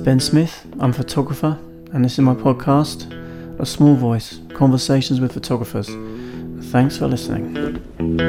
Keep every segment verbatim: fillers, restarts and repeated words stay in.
Ben Smith, I'm a photographer, and this is my podcast, A Small Voice, Conversations with Photographers. Thanks for listening.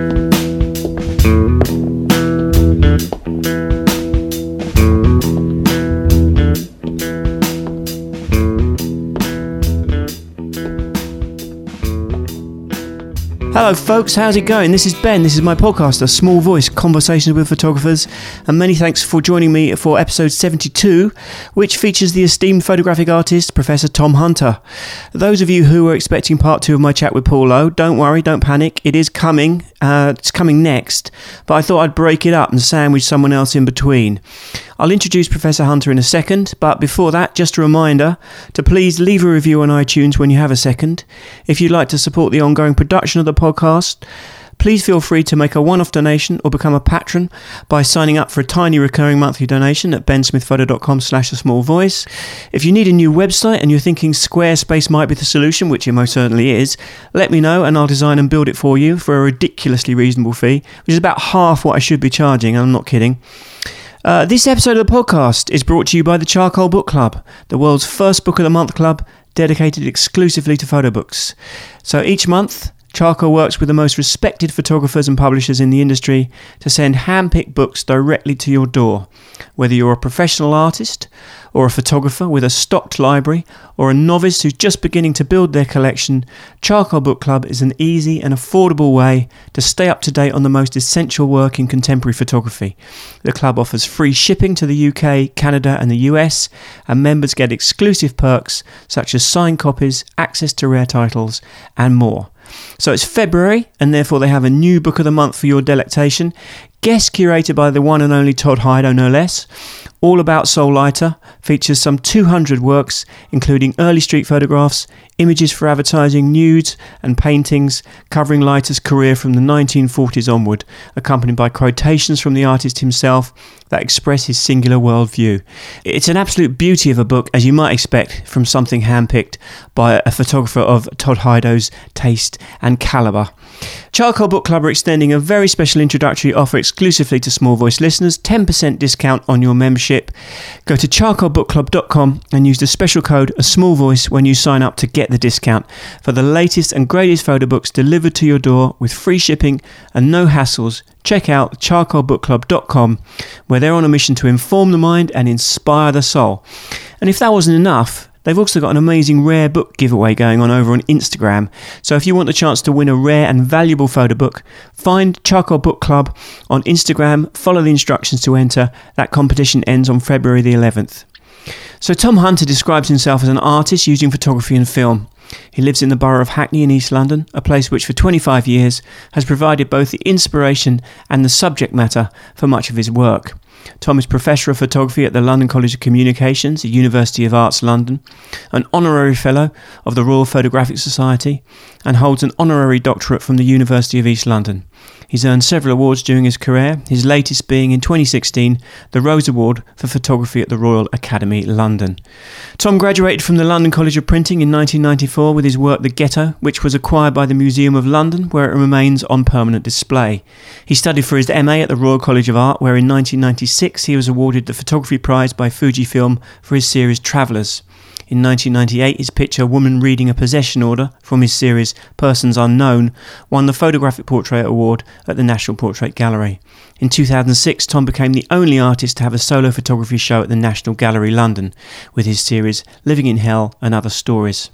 Hello folks, how's it going? This is Ben, this is my podcast, A Small Voice, Conversations with Photographers, and many thanks for joining me for episode seventy-two, which features the esteemed photographic artist, Professor Tom Hunter. Those of you who were expecting part two of my chat with Paul Lowe, don't worry, don't panic, it is coming, uh, it's coming next, but I thought I'd break it up and sandwich someone else in between. I'll introduce Professor Hunter in a second, but before that, just a reminder to please leave a review on iTunes when you have a second. If you'd like to support the ongoing production of the podcast, please feel free to make a one-off donation or become a patron by signing up for a tiny recurring monthly donation at bensmithphoto.com slash a small voice. If you need a new website and you're thinking Squarespace might be the solution, which it most certainly is, let me know and I'll design and build it for you for a ridiculously reasonable fee, which is about half what I should be charging, and I'm not kidding. Uh, this episode of the podcast is brought to you by the Charcoal Book Club, the world's first book of the month club dedicated exclusively to photo books. So each month, Charcoal works with the most respected photographers and publishers in the industry to send hand-picked books directly to your door. Whether you're a professional artist or a photographer with a stocked library or a novice who's just beginning to build their collection, Charcoal Book Club is an easy and affordable way to stay up to date on the most essential work in contemporary photography. The club offers free shipping to the U K, Canada and the U S, and members get exclusive perks such as signed copies, access to rare titles and more. So it's February, and therefore they have a new book of the month for your delectation, guest curated by the one and only Todd Hido, no less. All About Soul Lighter features some two hundred works, including early street photographs, images for advertising, nudes and paintings covering Leiter's career from the nineteen forties onward, accompanied by quotations from the artist himself that express his singular worldview. It's an absolute beauty of a book, as you might expect from something handpicked by a photographer of Todd Hido's taste and calibre. Charcoal Book Club are extending a very special introductory offer exclusively to Small Voice listeners, ten percent discount on your membership. Go to charcoal book club dot com and use the special code A Small Voice when you sign up to get the discount for the latest and greatest photo books delivered to your door with free shipping and no hassles. Check out charcoal book club dot com, where they're on a mission to inform the mind and inspire the soul. And if that wasn't enough, they've also got an amazing rare book giveaway going on over on Instagram. So if you want the chance to win a rare and valuable photo book, find Charcoal Book Club on Instagram, follow the instructions to enter. That competition ends on February the eleventh. So Tom Hunter describes himself as an artist using photography and film. He lives in the borough of Hackney in East London, a place which for twenty-five years has provided both the inspiration and the subject matter for much of his work. Tom is Professor of Photography at the London College of Communications, the University of Arts London, an Honorary Fellow of the Royal Photographic Society, and holds an Honorary Doctorate from the University of East London. He's earned several awards during his career, his latest being in twenty sixteen the Rose Award for Photography at the Royal Academy, London. Tom graduated from the London College of Printing in nineteen ninety-four with his work The Ghetto, which was acquired by the Museum of London, where it remains on permanent display. He studied for his M A at the Royal College of Art, where in nineteen ninety-six he was awarded the Photography Prize by Fujifilm for his series Travellers. In nineteen ninety-eight, his picture Woman Reading a Possession Order from his series Persons Unknown won the Photographic Portrait Award at the National Portrait Gallery. In two thousand six, Tom became the only artist to have a solo photography show at the National Gallery London with his series Living in Hell and Other Stories.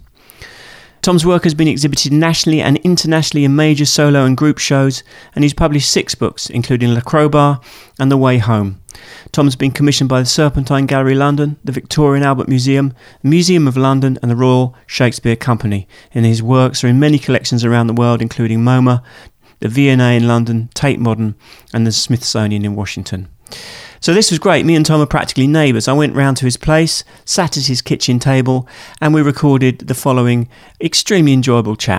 Tom's work has been exhibited nationally and internationally in major solo and group shows, and he's published six books, including La Crowbar and The Way Home. Tom's been commissioned by the Serpentine Gallery London, the Victoria and Albert Museum, the Museum of London and the Royal Shakespeare Company, and his works are in many collections around the world, including MoMA, the V and A in London, Tate Modern and the Smithsonian in Washington. So this was great. Me and Tom are practically neighbours. I went round to his place, sat at his kitchen table, and we recorded the following extremely enjoyable chat.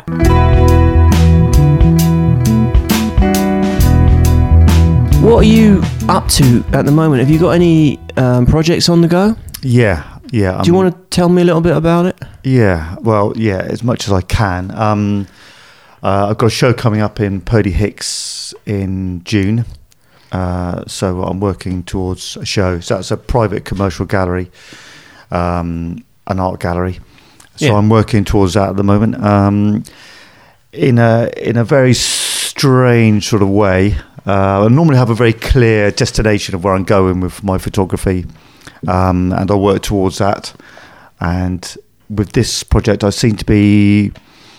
What are you up to at the moment? Have you got any um, projects on the go? Yeah, yeah. Do you want to tell me a little bit about it? Yeah, well, yeah, as much as I can. Um, uh, I've got a show coming up in Purdy Hicks in June. Uh, so I'm working towards a show. So that's a private commercial gallery. um, an art gallery. So Yeah. I'm working towards that at the moment. Um, in a in a very strange sort of way. Uh, I normally have a very clear destination of where I'm going with my photography, um, and I work towards that. And with this project, I seem to be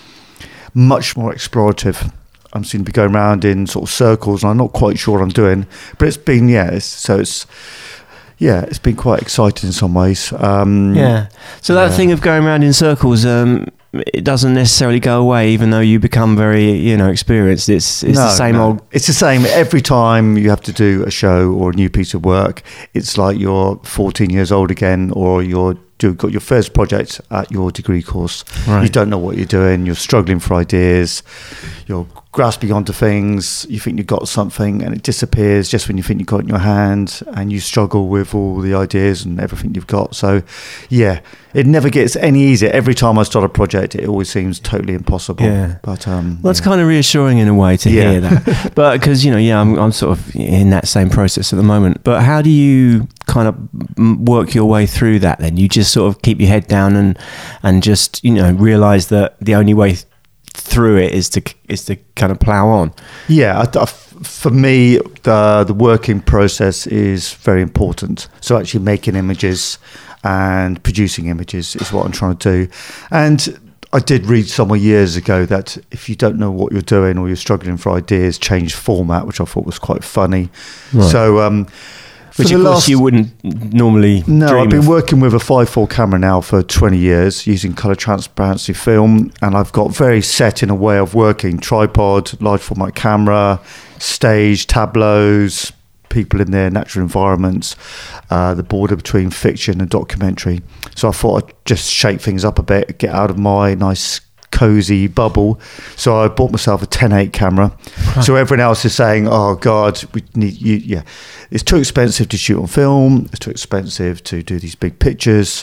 much more explorative. I seem to be going around in sort of circles, and I'm not quite sure what I'm doing. But it's been, yeah, it's, so it's, yeah, it's been quite exciting in some ways. Um, Yeah. So that yeah. thing of going around in circles, um, it doesn't necessarily go away, even though you become very, you know, experienced. It's it's no, the same no. old. It's the same every time you have to do a show or a new piece of work. It's like you're fourteen years old again, or you're do got your first project at your degree course. Right. You don't know what you're doing. You're struggling for ideas. You're grasping onto things. You think you've got something, and it disappears just when you think you've got it in your hand, and you struggle with all the ideas and everything you've got. So, yeah, it never gets any easier. Every time I start a project, it always seems totally impossible. Yeah. But um, Well, it's yeah. kind of reassuring in a way to Yeah. hear that. But because, you know, yeah, I'm, I'm sort of in that same process at the moment. But how do you kind of m- work your way through that then? You just sort of keep your head down and and just, you know, realise that the only way th- through it is to is to kind of plough on. Yeah, I, I, for me, the the working process is very important. So actually making images and producing images is what I'm trying to do. And I did read somewhere years ago that if you don't know what you're doing or you're struggling for ideas, change format, which I thought was quite funny. Right. So, um, for Which, the of course, last- you wouldn't normally No, dream I've been of. working with a five four camera now for twenty years using colour transparency film, and I've got very set in a way of working: tripod, large format camera, stage, tableaus, people in their natural environments, uh, the border between fiction and documentary. So I thought I'd just shake things up a bit, get out of my nice cozy bubble. So I bought myself a ten eight camera. So everyone else is saying, oh God, we need you. Yeah, it's too expensive to shoot on film. It's too expensive to do these big pictures.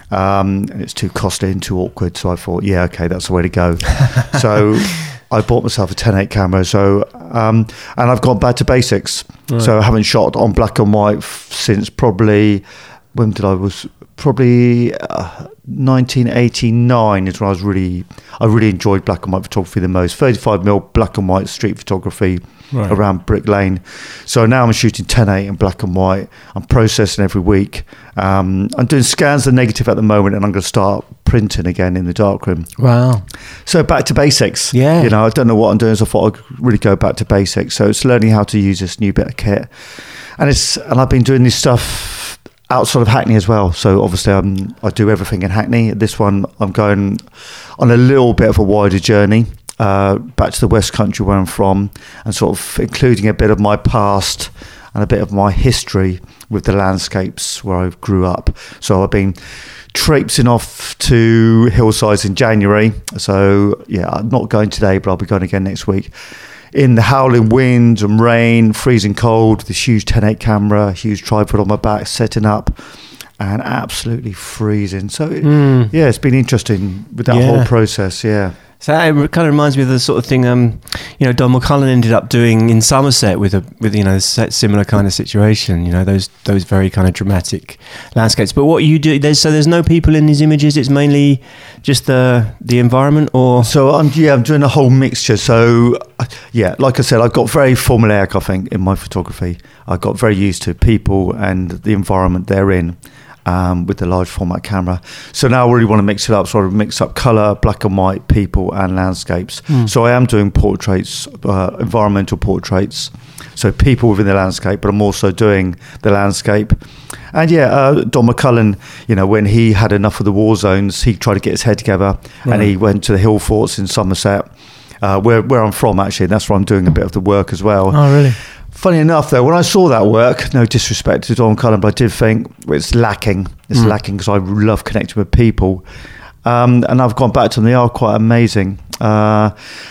Um, and it's too costly and too awkward. So I thought, yeah, okay, that's the way to go. So I bought myself a ten eight camera. So, um, and I've gone back to basics. Right. So I haven't shot on black and white f- since probably, when did I was probably uh, nineteen eighty-nine is when I was really, I really enjoyed black and white photography the most. thirty-five mil black and white street photography Right. around Brick Lane. So now I'm shooting ten eight in black and white. I'm processing every week. Um, I'm doing scans of negative at the moment, and I'm going to start printing again in the darkroom. Wow. So back to basics. Yeah. You know, I don't know what I'm doing, so I thought I'd really go back to basics. So it's learning how to use this new bit of kit. And it's and I've been doing this stuff outside of Hackney as well. So obviously I'm, I do everything in Hackney. This one I'm going on a little bit of a wider journey uh, back to the West Country where I'm from, and sort of including a bit of my past and a bit of my history with the landscapes where I grew up. So I've been traipsing off to hillsides in January. So yeah, I'm not going today, but I'll be going again next week. In the howling wind and rain, freezing cold, with this huge ten eight camera, huge tripod on my back, setting up, and absolutely freezing. So it, Mm. yeah, it's been interesting with that Yeah. whole process. Yeah. So that kind of reminds me of the sort of thing, um, you know, Don McCullum ended up doing in Somerset with a with you know a similar kind of situation. You know, those those very kind of dramatic landscapes. But what you do, there's so there's no people in these images. It's mainly just the the environment, or So I'm yeah, I'm doing a whole mixture. So uh, yeah, like I said, I've got very formulaic, I think, in my photography. I got very used to people and the environment they're in. Um, with the large format camera. So now I really want to mix it up. So I mix up colour, black and white, people and landscapes. Mm. So I am doing portraits, uh, environmental portraits. So people within the landscape, but I'm also doing the landscape. And yeah, uh, Don McCullum, you know, when he had enough of the war zones, he tried to get his head together Right. and he went to the hill forts in Somerset, uh, where, where I'm from actually. And that's where I'm doing a bit of the work as well. oh really? Funny enough, though, when I saw that work, no disrespect to Don Cullen, but I did think well, it's lacking. It's Mm. lacking because I love connecting with people. Um, and I've gone back to them. They are quite amazing. Uh,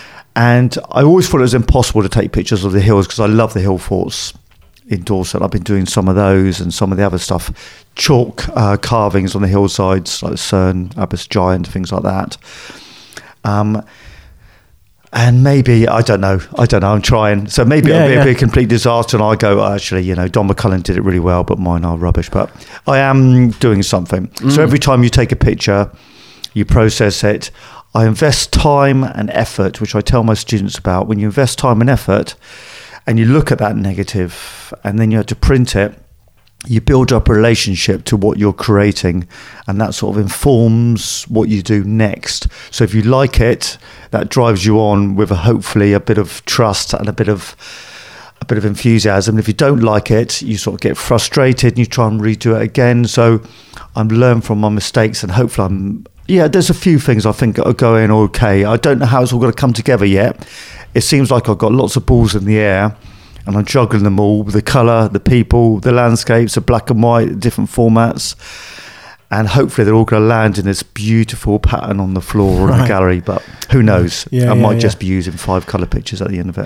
and I always thought it was impossible to take pictures of the hills because I love the hill forts in Dorset. I've been doing some of those and some of the other stuff. Chalk uh, carvings on the hillsides, like Cerne, Abbas Giant, things like that. Um, And maybe, I don't know, I don't know, I'm trying. So maybe Yeah, it'll be, yeah. be a complete disaster and I go, oh, actually, you know, Don McCullum did it really well, but mine are rubbish. But I am doing something. Mm. So every time you take a picture, you process it. I invest time and effort, which I tell my students about. When you invest time and effort and you look at that negative and then you have to print it, you build up a relationship to what you're creating, and that sort of informs what you do next. So if you like it, that drives you on with a, hopefully a bit of trust and a bit of a bit of enthusiasm. If you don't like it, you sort of get frustrated and you try and redo it again. So I'm learning from my mistakes, and hopefully I'm yeah there's a few things I think are going okay. I don't know how it's all going to come together yet. It seems like I've got lots of balls in the air and I'm juggling them all with the colour, the people, the landscapes, the black and white, different formats. And hopefully they're all going to land in this beautiful pattern on the floor or in Right. the gallery. But who knows? Yeah, I yeah, might yeah. just be using five colour pictures at the end of it.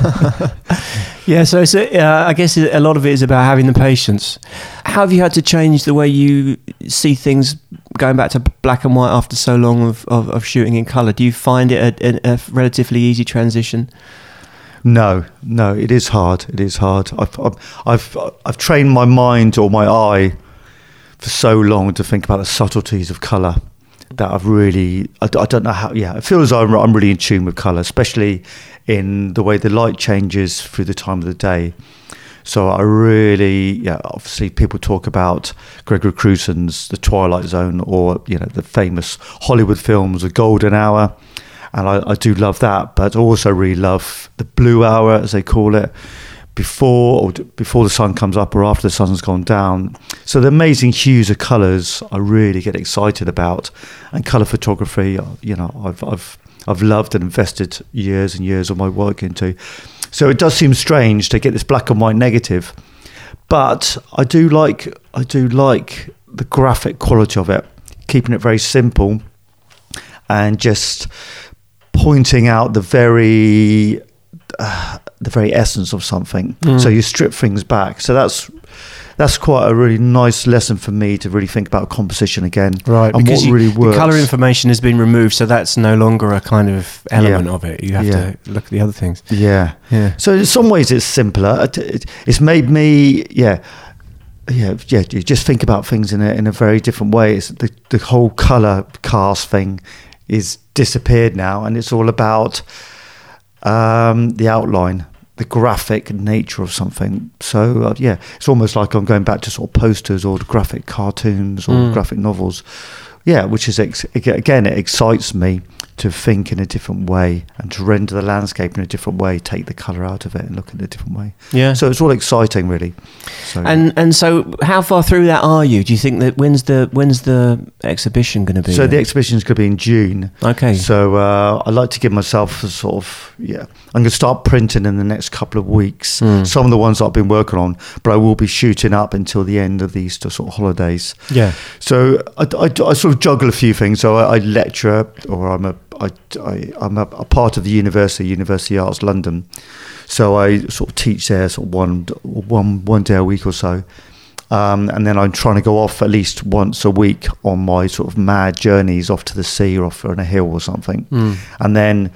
Yeah, so it's a, uh, I guess a lot of it is about having the patience. How have you had to change the way you see things going back to black and white after so long of, of, of shooting in colour? Do you find it a, a, a relatively easy transition? No, no, it is hard. It is hard. I've, I've, I've, I've trained my mind or my eye for so long to think about the subtleties of colour that I've really, I, I don't know how, yeah, it feels I'm, I'm really in tune with colour, especially in the way the light changes through the time of the day. So I really, yeah, obviously people talk about Gregory Crusone's The Twilight Zone, or, you know, the famous Hollywood films, The Golden Hour. And I, I do love that, but I also really love the blue hour, as they call it, before or d- before the sun comes up or after the sun's gone down. So the amazing hues of colours I really get excited about, and colour photography, you know, I've I've I've loved and invested years and years of my work into. So it does seem strange to get this black and white negative, but I do like I do like the graphic quality of it, keeping it very simple and just pointing out the very uh, the very essence of something. Mm. So you strip things back. So that's that's quite a really nice lesson for me to really think about composition again, Right, and because what you, really works. the colour information has been removed, so that's no longer a kind of element of it. You have Yeah. to look at the other things. Yeah. Yeah. So in some ways it's simpler. It- it- It's made me, yeah, yeah, yeah. You just think about things in a in a very different way. It's the the whole color cast thing is disappeared now, and it's all about um, the outline, the graphic nature of something. So uh, yeah, it's almost like I'm going back to sort of posters or graphic cartoons or Mm. graphic novels. Yeah, which is ex- again, it excites me to think in a different way and to render the landscape in a different way, take the colour out of it and look in a different way. Yeah. So it's all exciting, really. So, And and so, how far through that are you? Do you think that when's the when's the exhibition going to be? so the then? exhibition is going to be in June. Okay. So uh, I like to give myself a sort of, yeah, I'm going to start printing in the next couple of weeks. Mm. Some of the ones that I've been working on, but I will be shooting up until the end of the Easter sort of holidays. Yeah. So I, I, I sort of juggle a few things. So I, I lecture, or I'm a I, I, I'm a, a part of the university, University Arts London. So I sort of teach there sort of one one one day a week or so. Um, and then I'm trying to go off at least once a week on my sort of mad journeys off to the sea or off on a hill or something. Mm. And then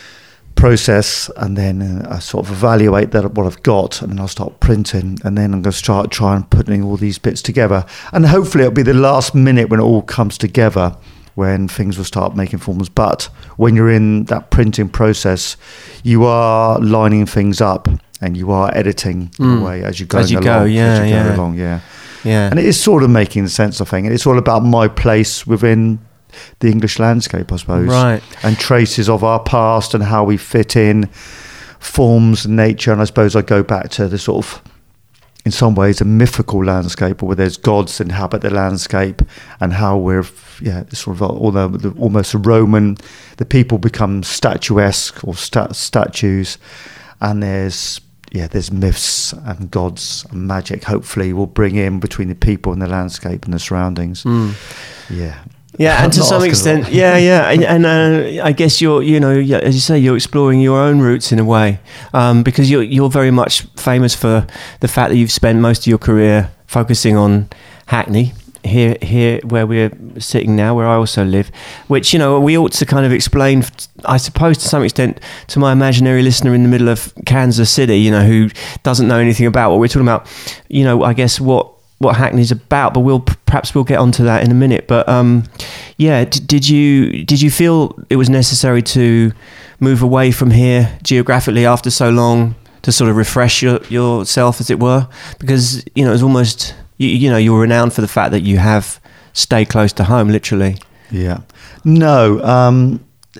process, and then uh, I sort of evaluate that what I've got, and then I'll start printing, and then I'm going to start trying putting all these bits together. And hopefully it'll be the last minute when it all comes together, when things will start making forms. But when you're in that printing process, you are lining things up and you are editing in Mm. a way as you go As you along. go, yeah, as you yeah. go along, yeah. Yeah. And it is sort of making sense, I think. And it's all about my place within the English landscape, I suppose. Right. And traces of our past and how we fit in, forms and nature. And I suppose I go back to the sort of, in some ways, a mythical landscape where there's gods inhabit the landscape, and how we're, yeah, sort of although the, almost Roman, the people become statuesque or sta- statues, and there's, yeah, there's myths and gods and magic, hopefully, will bring in between the people and the landscape and the surroundings. Mm. Yeah. Yeah, and to Not some asking a extent, lot. yeah, yeah, and, and uh, I guess you're, you know, yeah, as you say, you're exploring your own roots in a way, um, because you're you're very much famous for the fact that you've spent most of your career focusing on Hackney, here here where we're sitting now, where I also live, which, you know, we ought to kind of explain, I suppose, to some extent, to my imaginary listener in the middle of Kansas City, you know, who doesn't know anything about what we're talking about, you know, I guess what what Hackney's about, but we'll perhaps we'll get onto that in a minute. But um, yeah, d- did you did you feel it was necessary to move away from here geographically after so long to sort of refresh your, yourself, as it were? Because, you know, it was almost, you, you know, you're renowned for the fact that you have stayed close to home, literally. Yeah. No. Um,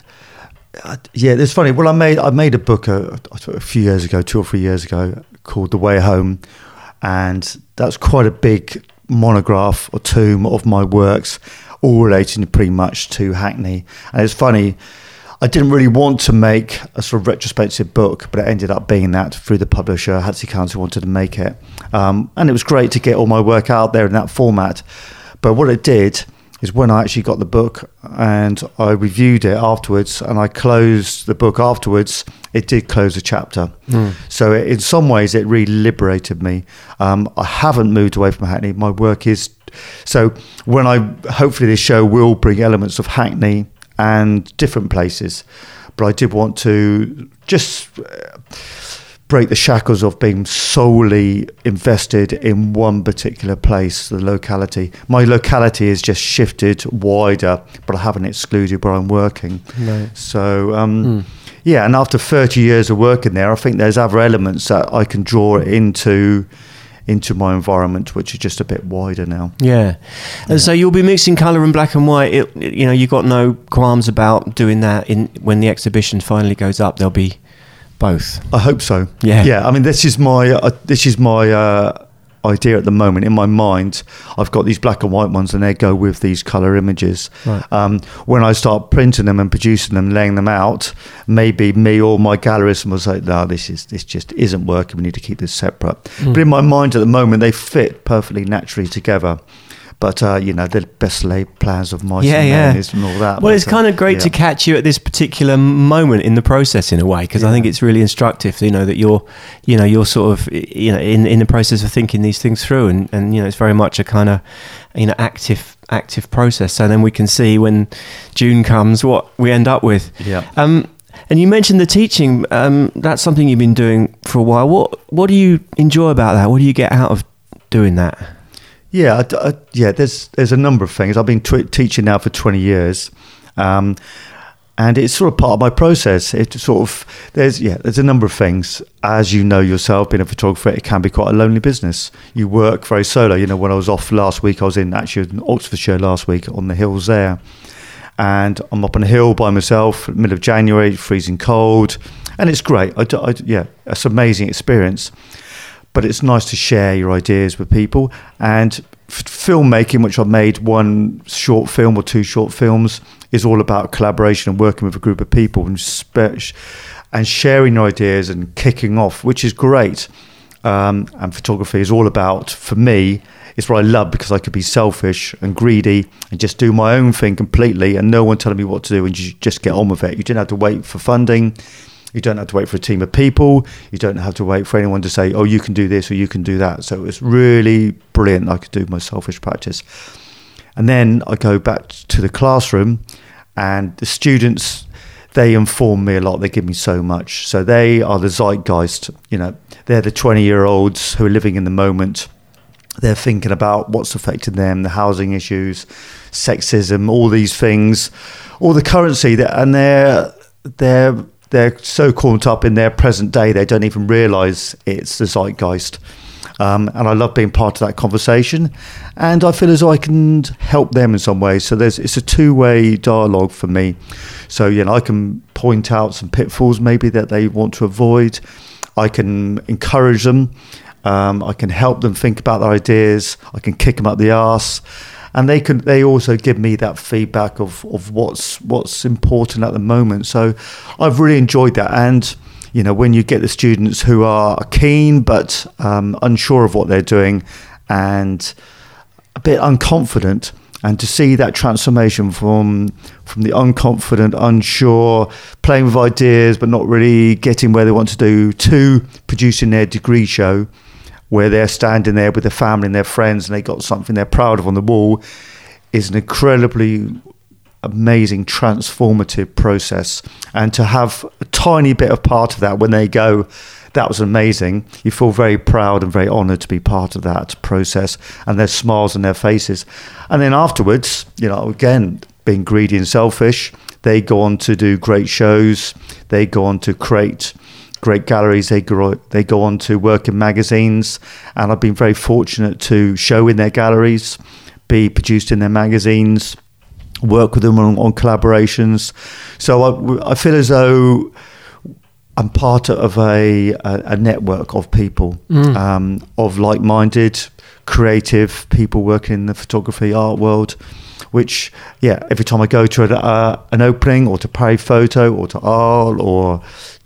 yeah, it's funny. Well, I made I made a book a, a few years ago, two or three years ago, called The Way Home. And that's quite a big monograph or tome of my works, all relating pretty much to Hackney. And it's funny, I didn't really want to make a sort of retrospective book, but it ended up being that through the publisher. Hatsey Council wanted to make it. Um, and it was great to get all my work out there in that format. But what it did is when I actually got the book and I reviewed it afterwards and I closed the book afterwards, it did close a chapter. Mm. So it, in some ways it really liberated me. Um, I haven't moved away from Hackney. My work is, so when I, hopefully this show will bring elements of Hackney and different places, but I did want to just break the shackles of being solely invested in one particular place, the locality. My locality is just shifted wider, but I haven't excluded where I'm working. No. So, um, mm. yeah, and after thirty years of working there, I think there's other elements that I can draw into into my environment, which is just a bit wider now. Yeah. And yeah. So you'll be mixing colour and black and white. It, you know, you got no qualms about doing that in when the exhibition finally goes up. There'll be both. I hope so. Yeah. Yeah. I mean, this is my uh, this is my uh, idea at the moment. In my mind, I've got these black and white ones, and they go with these colour images. Right. Um, when I start printing them and producing them, laying them out, maybe me or my gallerist will say, "No, this is this just isn't working. We need to keep this separate." Mm. But in my mind at the moment, they fit perfectly naturally together. But, uh, you know, the best laid plans of mice yeah, and yeah. men and all that. Well, but, it's kind of great yeah. to catch you at this particular moment in the process, in a way, because yeah. I think it's really instructive, you know, that you're, you know, you're sort of, you know, in, in the process of thinking these things through. And, and, you know, it's very much a kind of, you know, active, active process. So then we can see when June comes what we end up with. Yeah. Um, and you mentioned the teaching. Um, that's something you've been doing for a while. What, what do you enjoy about that? What do you get out of doing that? Yeah, I, I, yeah. There's there's a number of things. I've been t- teaching now for twenty years, um, and it's sort of part of my process. It sort of there's yeah there's a number of things. As you know yourself, being a photographer, it can be quite a lonely business. You work very solo. You know, when I was off last week, I was in actually in Oxfordshire last week on the hills there, and I'm up on a hill by myself, middle of January, freezing cold, and it's great. I, I, yeah, it's an amazing experience. But it's nice to share your ideas with people. And f- filmmaking, which I've made one short film or two short films, is all about collaboration and working with a group of people and, spe- and sharing your ideas and kicking off, which is great. Um, and photography is all about, for me, it's what I love because I could be selfish and greedy and just do my own thing completely and no one telling me what to do and you just get on with it. You didn't have to wait for funding. You don't have to wait for a team of people. You don't have to wait for anyone to say, oh, you can do this or you can do that. So it was really brilliant. I could do my selfish practice. And then I go back to the classroom and the students, they inform me a lot. They give me so much. So they are the zeitgeist. You know, they're the twenty-year-olds who are living in the moment. They're thinking about what's affecting them, the housing issues, sexism, all these things, all the currency. That, and they're they're... They're so caught up in their present day, they don't even realise it's the zeitgeist. Um, and I love being part of that conversation. And I feel as though I can help them in some ways. So there's it's a two-way dialogue for me. So, you know, I can point out some pitfalls maybe that they want to avoid. I can encourage them. Um, I can help them think about their ideas. I can kick them up the arse. And they can. They also give me that feedback of, of what's what's important at the moment. So I've really enjoyed that. And you know, when you get the students who are keen but um, unsure of what they're doing and a bit unconfident, and to see that transformation from from the unconfident, unsure, playing with ideas but not really getting where they want to do, to producing their degree show, where they're standing there with their family and their friends and they got something they're proud of on the wall, is an incredibly amazing, transformative process. And to have a tiny bit of part of that when they go, that was amazing, you feel very proud and very honoured to be part of that process, and there's smiles on their faces. And then afterwards, you know, again, being greedy and selfish, they go on to do great shows, they go on to create great galleries, they go, they go on to work in magazines, and I've been very fortunate to show in their galleries, be produced in their magazines, work with them on, on collaborations. So I, I feel as though I'm part of a, a, a network of people, mm. um, of like-minded, creative people working in the photography art world, which, yeah, every time I go to a, uh, an opening or to Paris Photo or to Arles or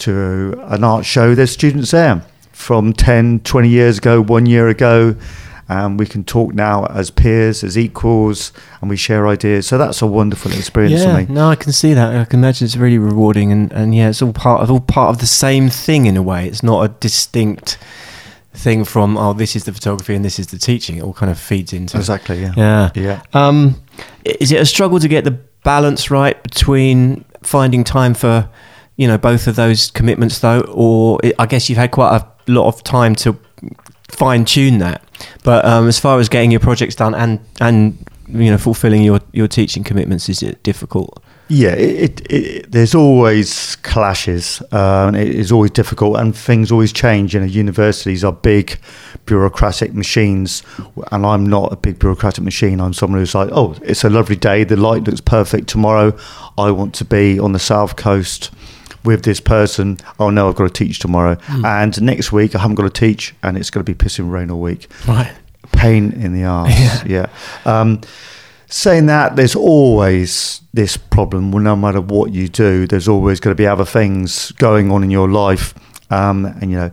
to an art show, there's students there from ten, twenty years ago, one year ago. And we can talk now as peers, as equals, and we share ideas. So that's a wonderful experience yeah, for me. No, I can see that. I can imagine it's really rewarding, and, and yeah, it's all part of all part of the same thing in a way. It's not a distinct thing from, oh, this is the photography and this is the teaching. It all kind of feeds into exactly. Yeah, yeah. yeah. Um, is it a struggle to get the balance right between finding time for, you know, both of those commitments, though? Or it, I guess you've had quite a lot of time to fine tune that, but um, as far as getting your projects done and and you know fulfilling your your teaching commitments, is it difficult? Yeah, it, it, it there's always clashes, uh, and it is always difficult, and things always change. You know, universities are big bureaucratic machines, and I'm not a big bureaucratic machine. I'm someone who's like, oh, it's a lovely day, the light looks perfect tomorrow, I want to be on the south coast with this person. Oh no, I've got to teach tomorrow, mm. and next week I haven't got to teach, and it's going to be pissing rain all week. Right, pain in the arse. Yeah. yeah. Um, saying that, there's always this problem. Well, no matter what you do, there's always going to be other things going on in your life, um, and you know,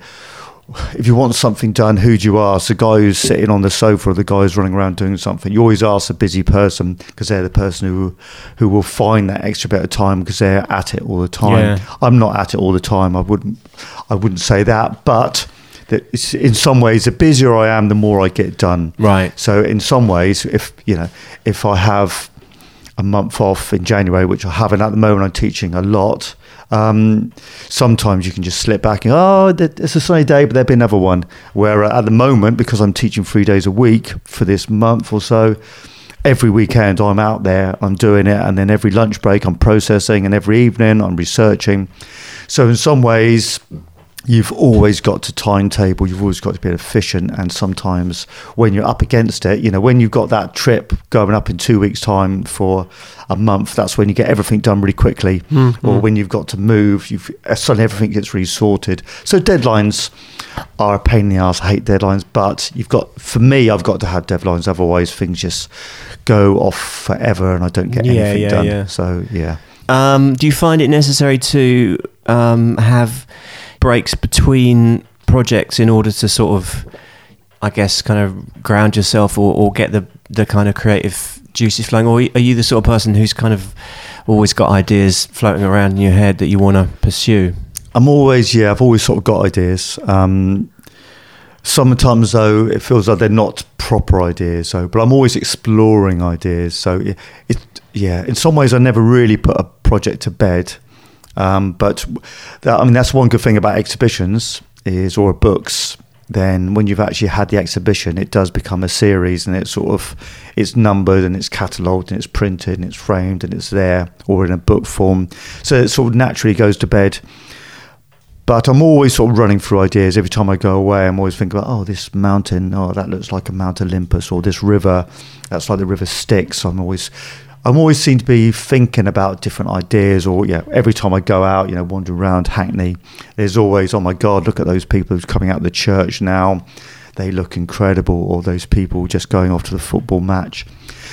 if you want something done, who do you ask? The guy who's sitting on the sofa or the guy who's running around doing something? You always ask a busy person, because they're the person who who will find that extra bit of time because they're at it all the time. Yeah. I'm not at it all the time. I wouldn't I wouldn't say that, but that it's, in some ways, the busier I am, the more I get done. Right. So in some ways, if you know, if I have a month off in January, which I haven't at the moment, I'm teaching a lot. Um, sometimes you can just slip back and, oh, it's a sunny day, but there'll be another one. Where uh, at the moment, because I'm teaching three days a week for this month or so, every weekend I'm out there, I'm doing it, and then every lunch break I'm processing, and every evening I'm researching. So in some ways, you've always got to timetable, you've always got to be efficient, and sometimes when you're up against it, you know, when you've got that trip going up in two weeks' time for a month, that's when you get everything done really quickly. Mm-hmm. Or when you've got to move, you've suddenly everything gets resorted. So deadlines are a pain in the ass. I hate deadlines, but you've got, for me, I've got to have deadlines, otherwise things just go off forever and I don't get yeah, anything yeah, done. Yeah. So yeah. Um, do you find it necessary to um, have breaks between projects in order to sort of, I guess, kind of ground yourself or, or get the, the kind of creative juices flowing? Or are you the sort of person who's kind of always got ideas floating around in your head that you want to pursue? I'm always, yeah, I've always sort of got ideas. Um, sometimes, though, it feels like they're not proper ideas. So, but I'm always exploring ideas. So, it, it yeah, in some ways, I never really put a project to bed. Um, but that, I mean, that's one good thing about exhibitions is, or books. Then when you've actually had the exhibition, it does become a series, and it's sort of, it's numbered and it's catalogued and it's printed and it's framed and it's there, or in a book form. So it sort of naturally goes to bed. But I'm always sort of running through ideas. Every time I go away, I'm always thinking about, oh, this mountain, oh, that looks like a Mount Olympus, or this river, that's like the River Styx. I'm always... I'm always seem to be thinking about different ideas, or yeah, every time I go out, you know, wandering around Hackney, there's always, oh my God, look at those people who's coming out of the church now. They look incredible. Or those people just going off to the football match.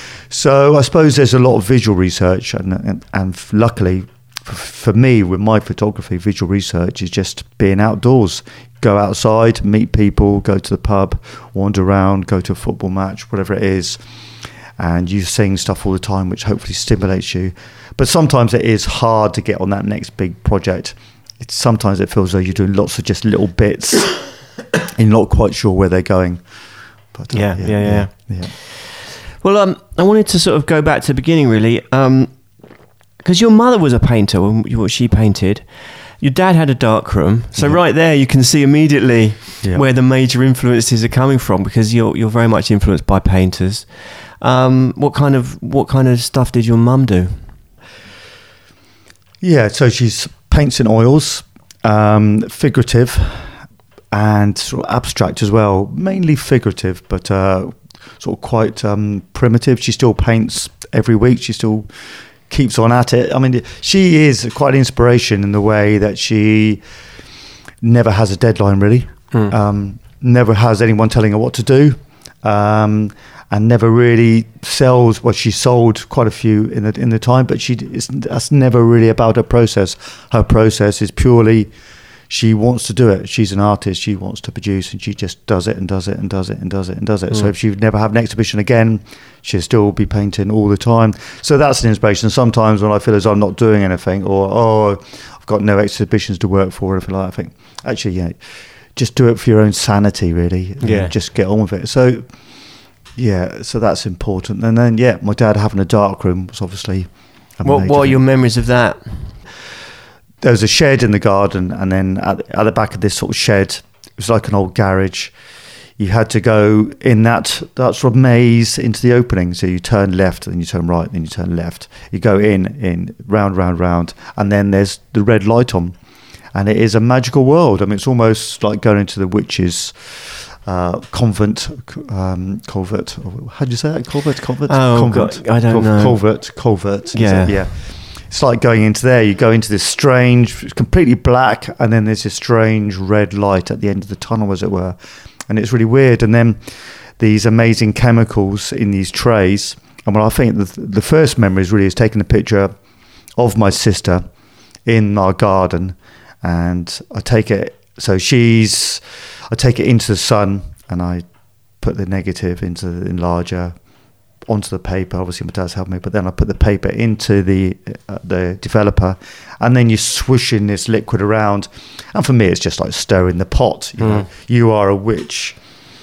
So I suppose there's a lot of visual research, and and, and luckily for, for me, with my photography, visual research is just being outdoors. Go outside, meet people, go to the pub, wander around, go to a football match, whatever it is. And you're seeing stuff all the time, which hopefully stimulates you. But sometimes it is hard to get on that next big project. It's sometimes it feels like you're doing lots of just little bits, you're not quite sure where they're going. But, uh, Yeah, yeah, yeah, yeah, yeah. Well, um, I wanted to sort of go back to the beginning, really, because your mother was a painter. When what she painted, your dad had a darkroom. So Yeah. right there, you can see immediately Yeah. where the major influences are coming from, because you're you're very much influenced by painters. Um, what kind of what kind of stuff did your mum do? Yeah, so she's paints in oils, um, figurative, and sort of abstract as well. Mainly figurative, but uh, sort of quite um, primitive. She still paints every week. She still keeps on at it. I mean, she is quite an inspiration in the way that she never has a deadline, really. Mm. Um, never has anyone telling her what to do. Um, and never really sells. Well, she sold quite a few in the in the time, but she it's, that's never really about her process. Her process is purely she wants to do it. She's an artist. She wants to produce, and she just does it and does it and does it and does it and does it. Mm. So if she'd never have an exhibition again, she'll still be painting all the time. So that's an inspiration. Sometimes when I feel as I'm not doing anything, or oh, I've got no exhibitions to work for, or anything like that, I think actually, yeah, just do it for your own sanity, really. Yeah, just get on with it. So. Yeah, so that's important. And then, yeah, my dad having a dark room was obviously a What, what are your memories of that? There was a shed in the garden, and then at, at the back of this sort of shed, it was like an old garage. You had to go in that, that sort of maze into the opening. So you turn left, then you turn right, then you turn left. You go in, in, round, round, round, and then there's the red light on. And it is a magical world. I mean, it's almost like going into the witches' Uh, convent, um, culvert. How do you say that? Culvert, convent, oh, convent. God, I don't Cul- know. Culvert, culvert. Yeah, it? yeah. It's like going into there. You go into this strange, it's completely black, and then there's this strange red light at the end of the tunnel, as it were, and it's really weird. And then these amazing chemicals in these trays. And well, I think the, the first memory is really is taking a picture of my sister in our garden, and I take it. So she's. I take it into the sun, and I put the negative into the enlarger onto the paper. Obviously, my dad's helped me, but then I put the paper into the uh, the developer, and then you swish in this liquid around. And for me, it's just like stirring the pot. You mm. know, you are a witch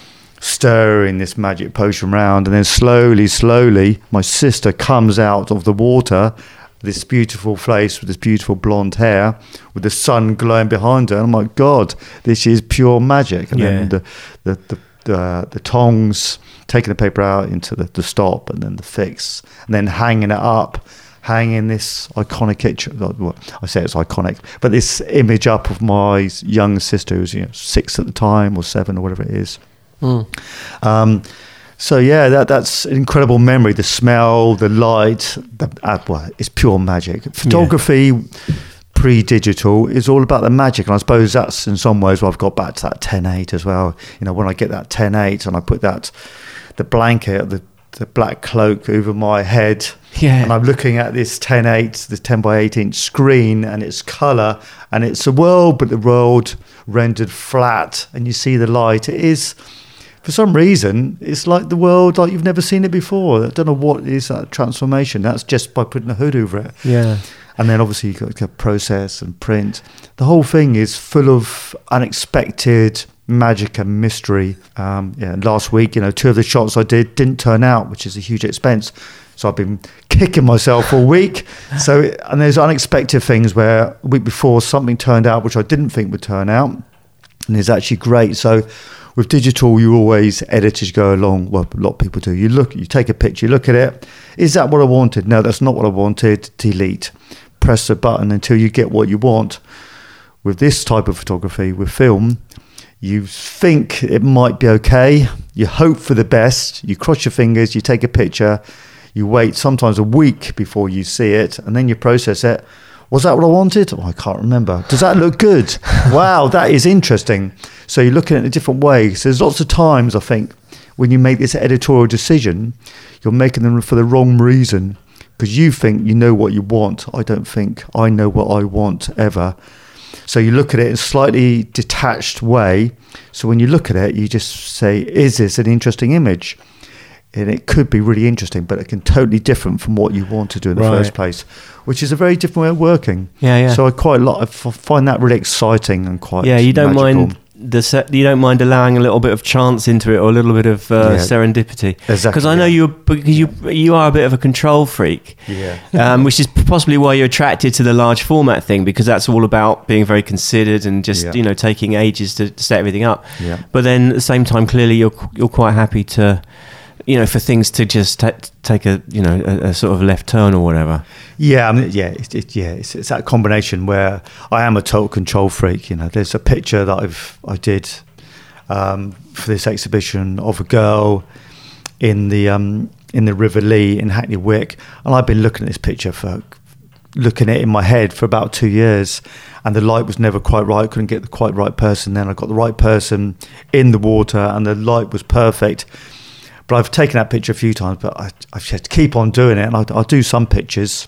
stirring this magic potion around, and then slowly, slowly, my sister comes out of the water. This beautiful face with this beautiful blonde hair, with the sun glowing behind her. And I'm like, God, this is pure magic. And yeah. then the the the, the, uh, the tongs, taking the paper out into the, the stop, and then the fix, and then hanging it up, hanging this iconic picture. Well, I say it's iconic, but this image up of my young sister, who's you know six at the time or seven or whatever it is. Mm. Um, So yeah, that that's an incredible memory. The smell, the light, the, uh, well, it's pure magic. Photography, yeah. pre-digital, is all about the magic, and I suppose that's in some ways where I've got back to that ten eight as well. You know, when I get that ten eight and I put that the blanket, the the black cloak over my head, yeah, and I'm looking at this ten eight, the ten by eight inch screen, and it's colour, and it's a world, but the world rendered flat, and you see the light. It is. For some reason, it's like the world like you've never seen it before. I don't know what is that transformation. That's just by putting a hood over it. Yeah. And then obviously you've got to process and print. The whole thing is full of unexpected magic and mystery. Um, yeah. Last week, you know, two of the shots I did didn't turn out, which is a huge expense. So I've been kicking myself all week. So, and there's unexpected things where a week before something turned out which I didn't think would turn out, and it's actually great. So. With digital, you always edit as you go along. Well, a lot of people do. You look, you take a picture, you look at it. Is that what I wanted? No, that's not what I wanted. Delete. Press the button until you get what you want. With this type of photography, with film, you think it might be okay. You hope for the best. You cross your fingers. You take a picture. You wait sometimes a week before you see it, and then you process it. Was that what I wanted? Oh, I can't remember. Does that look good? Wow, that is interesting. So you're looking at it in a different way. So there's lots of times, I think, when you make this editorial decision, you're making them for the wrong reason, because you think you know what you want. I don't think I know what I want ever. So you look at it in a slightly detached way. So when you look at it, you just say, is this an interesting image? And it could be really interesting, but it can totally different from what you want to do in the right. first place, which is a very different way of working. Yeah, yeah. So I quite lot. I find that really exciting and quite yeah. You don't magical. mind the se- you don't mind allowing a little bit of chance into it or a little bit of uh, Yeah. serendipity. Exactly. Because I know yeah. you because you you are a bit of a control freak. Yeah. um, which is possibly why you're attracted to the large format thing, because that's all about being very considered and just Yeah. you know taking ages to, to set everything up. Yeah. But then at the same time, clearly you're you're quite happy to, you know, for things to just ta take a you know a, a sort of left turn or whatever. Yeah, I mean, yeah, it, it, yeah. It's, it's that combination where I am a total control freak. You know, there's a picture that I've I did um, for this exhibition of a girl in the um, in the River Lee in Hackney Wick, and I've been looking at this picture for looking at it in my head for about two years, and the light was never quite right. I couldn't get the quite right person. Then I got the right person in the water, and the light was perfect. But I've taken that picture a few times, but I, I've had to keep on doing it, and I'll, I'll do some pictures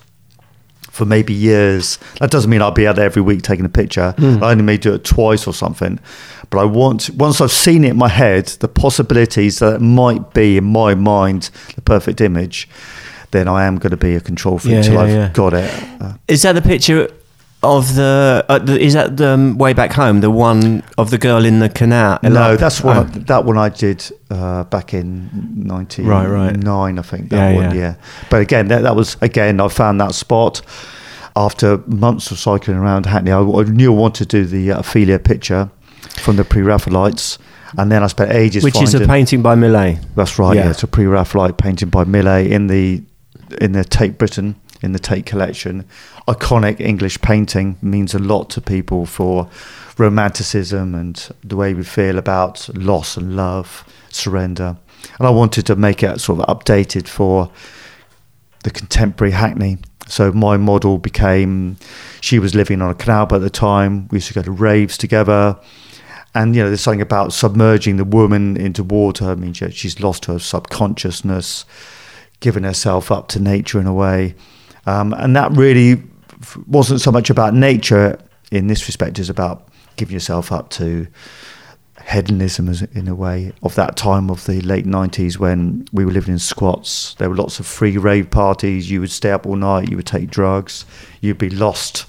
for maybe years. That doesn't mean I'll be out there every week taking a picture. Mm. I only may do it twice or something. But I want, once I've seen it in my head, the possibilities that it might be in my mind the perfect image, then I am going to be a control freak Yeah, till yeah, I've yeah. got it. Uh, Is that the picture of the, uh, the is that the um, way back home, the one of the girl in the canal? no, that's one. Oh. I, that one I did uh, back in ninety-nine, Right, right. I think. That Yeah, one, yeah. yeah. But again, that, that was again. I found that spot after months of cycling around Hackney. I, I knew I wanted to do the uh, Ophelia picture from the Pre-Raphaelites, and then I spent ages. Which finding, is a painting by Millet. That's right. Yeah. Yeah, it's a Pre-Raphaelite painting by Millet in the in the Tate Britain, in the Tate collection. Iconic English painting, means a lot to people for romanticism and the way we feel about loss and love, surrender. And I wanted to make it sort of updated for the contemporary Hackney. So my model became, she was living on a canal boat at the time. We used to go to raves together. And, you know, there's something about submerging the woman into water. I mean, she- she's lost her subconsciousness, giving herself up to nature in a way. Um, and that really f- wasn't so much about nature in this respect, it's about giving yourself up to hedonism as in a way of that time of the late nineties when we were living in squats. There were lots of free rave parties. You would stay up all night, you would take drugs, you'd be lost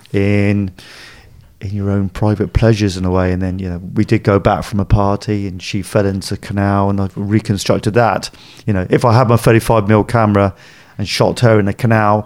in in your own private pleasures in a way. And then, you know, we did go back from a party and she fell into the canal and I've reconstructed that. You know, if I had my thirty-five millimeter camera and shot her in the canal,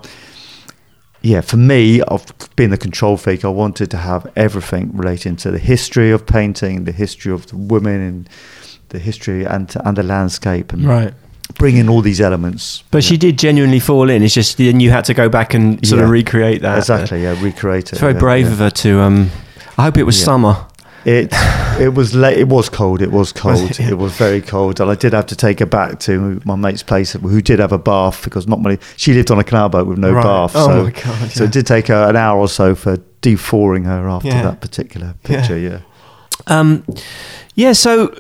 yeah, for me, I've been the control freak. I wanted to have everything relating to the history of painting, the history of the women, and the history and and the landscape, and Right. bring in all these elements. But yeah. she did genuinely fall in. It's just then you had to go back and sort Yeah. of recreate that. Exactly, yeah, recreate it. It's very yeah, brave yeah. of her to. Um, I hope it was Yeah. summer. It it was late. It was cold. It was cold. Was it? It was very cold, and I did have to take her back to my mate's place, who did have a bath because not many. She lived on a canal boat with no Right. bath, Oh so my God, so yeah. it did take her an hour or so for de-thawing her after Yeah. that particular picture. Yeah. Um, yeah. So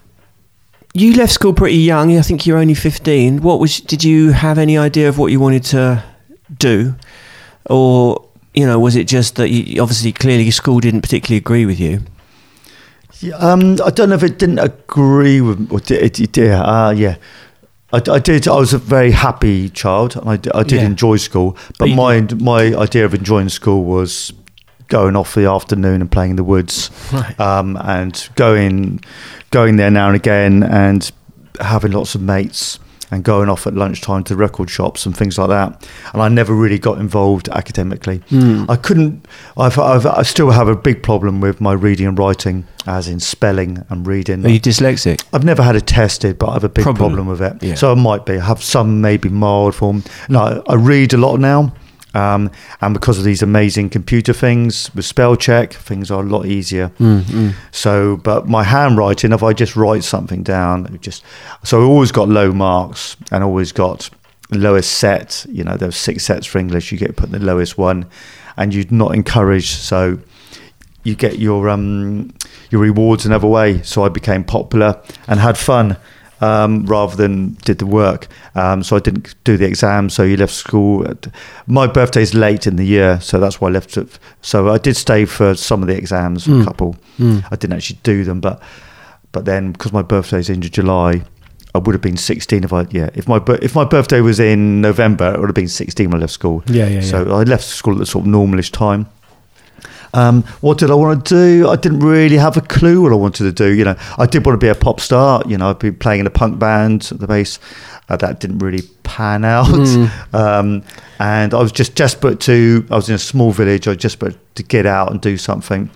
you left school pretty young. I think you're only fifteen. What was? Did you have any idea of what you wanted to do, or you know, was it just that you, obviously clearly school didn't particularly agree with you? Yeah, um, I don't know if it didn't agree with. Or did, it, it did. Uh, yeah, I, I did. I was a very happy child, and I, d- I did Yeah. enjoy school. But, But you my my idea of enjoying school was going off for the afternoon and playing in the woods, Right. um, and going going there now and again, and having lots of mates, and going off at lunchtime to record shops and things like that. And I never really got involved academically. Mm. I couldn't. I've, I've, I still have a big problem with my reading and writing, as in spelling and reading. Are you dyslexic? I've never had it tested, but I have a big Problem. problem with it. Yeah. So I might be. I have some maybe mild form. No, I read a lot now. Um, and because of these amazing computer things with spell check, things are a lot easier. Mm, mm. So, but my handwriting, if I just write something down, it just so I always got low marks and always got the lowest set. You know, there's six sets for English. You get put in the lowest one, and you're not encouraged. So you get your um your rewards another way. So I became popular and had fun. Um, rather than did the work. Um, so I didn't do the exam. So you left school. At, my birthday's late in the year, so that's why I left it. So I did stay for some of the exams, Mm. a couple. Mm. I didn't actually do them, but but then because my birthday's in July, I would have been sixteen if I yeah. If my bir- if my birthday was in November, it would have been sixteen when I left school. Yeah, yeah, So yeah. I left school at the sort of normalish time. Um, what did I want to do? I didn't really have a clue what I wanted to do. You know, I did want to be a pop star. You know, I'd been playing in a punk band at the bass. Uh, that didn't really pan out. Mm. Um, and I was just desperate to, I was in a small village. I was desperate to get out and do something.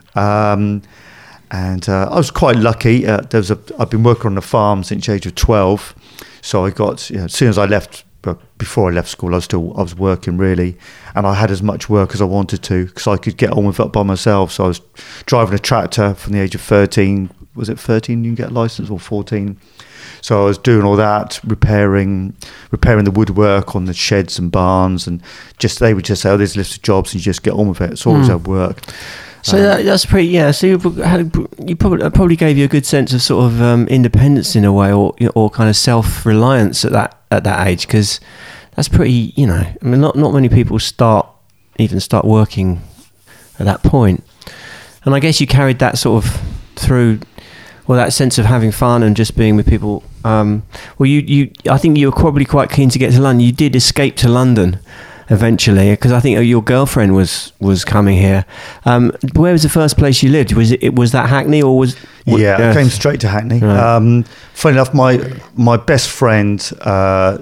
Um, and uh, I was quite lucky. Uh, there was a, I've been working on a farm since the age of twelve. So I got, you know, as soon as I left, but before I left school, I was still, I was working really. And I had as much work as I wanted to because I could get on with it by myself. So I was driving a tractor from the age of thirteen. Was it thirteen you can get a license, or fourteen? So I was doing all that, repairing repairing the woodwork on the sheds and barns, and just they would just say, oh, there's a list of jobs, and you just get on with it. It's always mm. had work. So um, that, that's pretty, yeah. So you had, you probably that probably gave you a good sense of sort of um, independence in a way, or or kind of self-reliance at that at that age, because that's pretty, you know, I mean, not not many people start even start working at that point, and I guess you carried that sort of through. Well, that sense of having fun and just being with people. Um, well, you, you, I think you were probably quite keen to get to London. You did escape to London eventually, because I think your girlfriend was, was coming here. Um, where was the first place you lived? Was it was that Hackney, or was? Yeah, uh, I came straight to Hackney. Right. Um, funny enough, my my best friend, uh,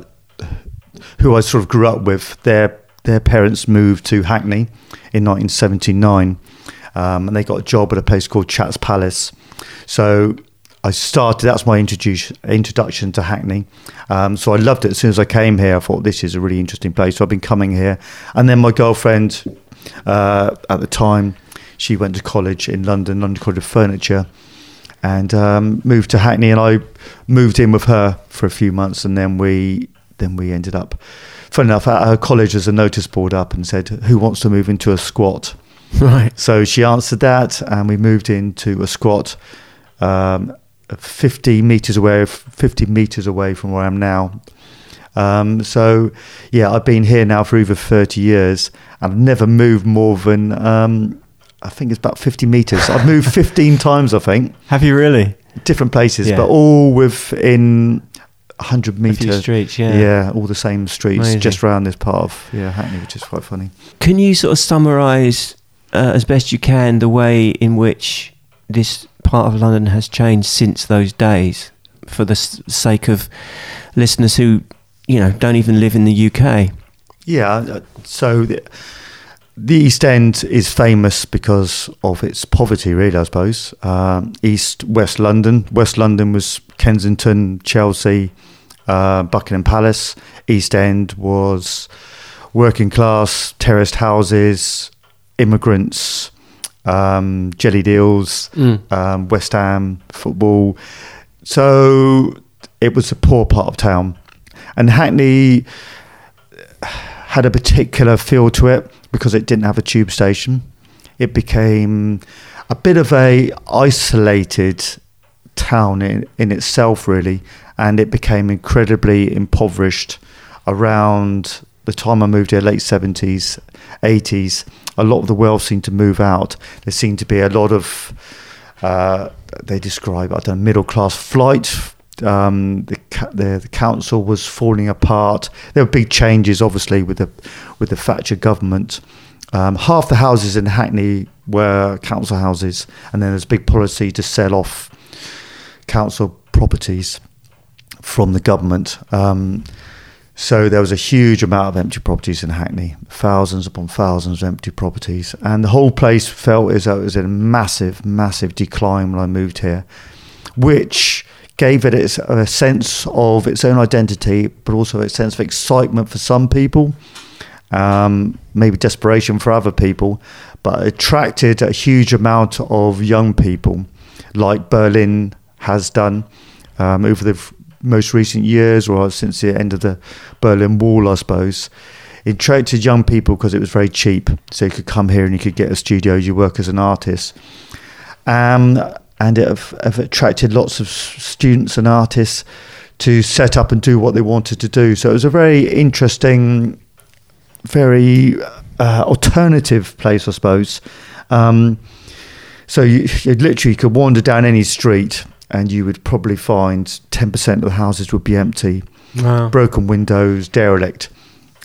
who I sort of grew up with, their their parents moved to Hackney in nineteen seventy-nine, um, and they got a job at a place called Chats Palace. So I started, that's my introduction introduction to Hackney. Um, so I loved it as soon as I came here. I thought this is a really interesting place. So I've been coming here. And then my girlfriend, uh, at the time, she went to college in London, London College of Furniture, and um, moved to Hackney. And I moved in with her for a few months, and then we then we ended up, funny enough, at her college there's a notice board up and said, who wants to move into a squat? Right. So she answered that, and we moved into a squat, um, fifty meters away, fifty meters away from where I am now. Um, so, yeah, I've been here now for over thirty years, and I've never moved more than, um, I think it's about fifty meters. I've moved fifteen times, I think. Have you really? Different places, yeah. But all within one hundred metres. A few streets, yeah. Yeah, all the same streets, Amazing. Just around this part of yeah Hackney, which is quite funny. Can you sort of summarise, uh, as best you can, the way in which this part of London has changed since those days, for the s- sake of listeners who, you know, don't even live in the U K? Yeah, so the, the East End is famous because of its poverty, really, I suppose. Um, East, West London. West London was Kensington, Chelsea, uh, Buckingham Palace. East End was working class, terraced houses, immigrants, um, jelly deals, mm. um, West Ham, football. So it was a poor part of town. And Hackney had a particular feel to it because it didn't have a tube station. It became a bit of a isolated town in, in itself, really, and it became incredibly impoverished around the time I moved here, late seventies, eighties. A lot of the wealth seemed to move out. There seemed to be a lot of, uh, they describe, I don't know, middle-class flight. Um, the, the the council was falling apart. There were big changes, obviously, with the with the Thatcher government. Um, half the houses in Hackney were council houses, and then there's a big policy to sell off council properties from the government. Um, so there was a huge amount of empty properties in Hackney, thousands upon thousands of empty properties, and the whole place felt as though it was in a massive, massive decline when I moved here, which gave it its, a sense of its own identity, but also a sense of excitement for some people, um, maybe desperation for other people, but it attracted a huge amount of young people, like Berlin has done um, over the f- most recent years, or since the end of the Berlin Wall, I suppose. It attracted young people because it was very cheap, so you could come here and you could get a studio, you work as an artist. Um, and it have, have attracted lots of students and artists to set up and do what they wanted to do. So it was a very interesting, very uh, alternative place, I suppose. Um, so you, you literally could wander down any street and you would probably find ten percent of the houses would be empty, wow. broken windows, derelict.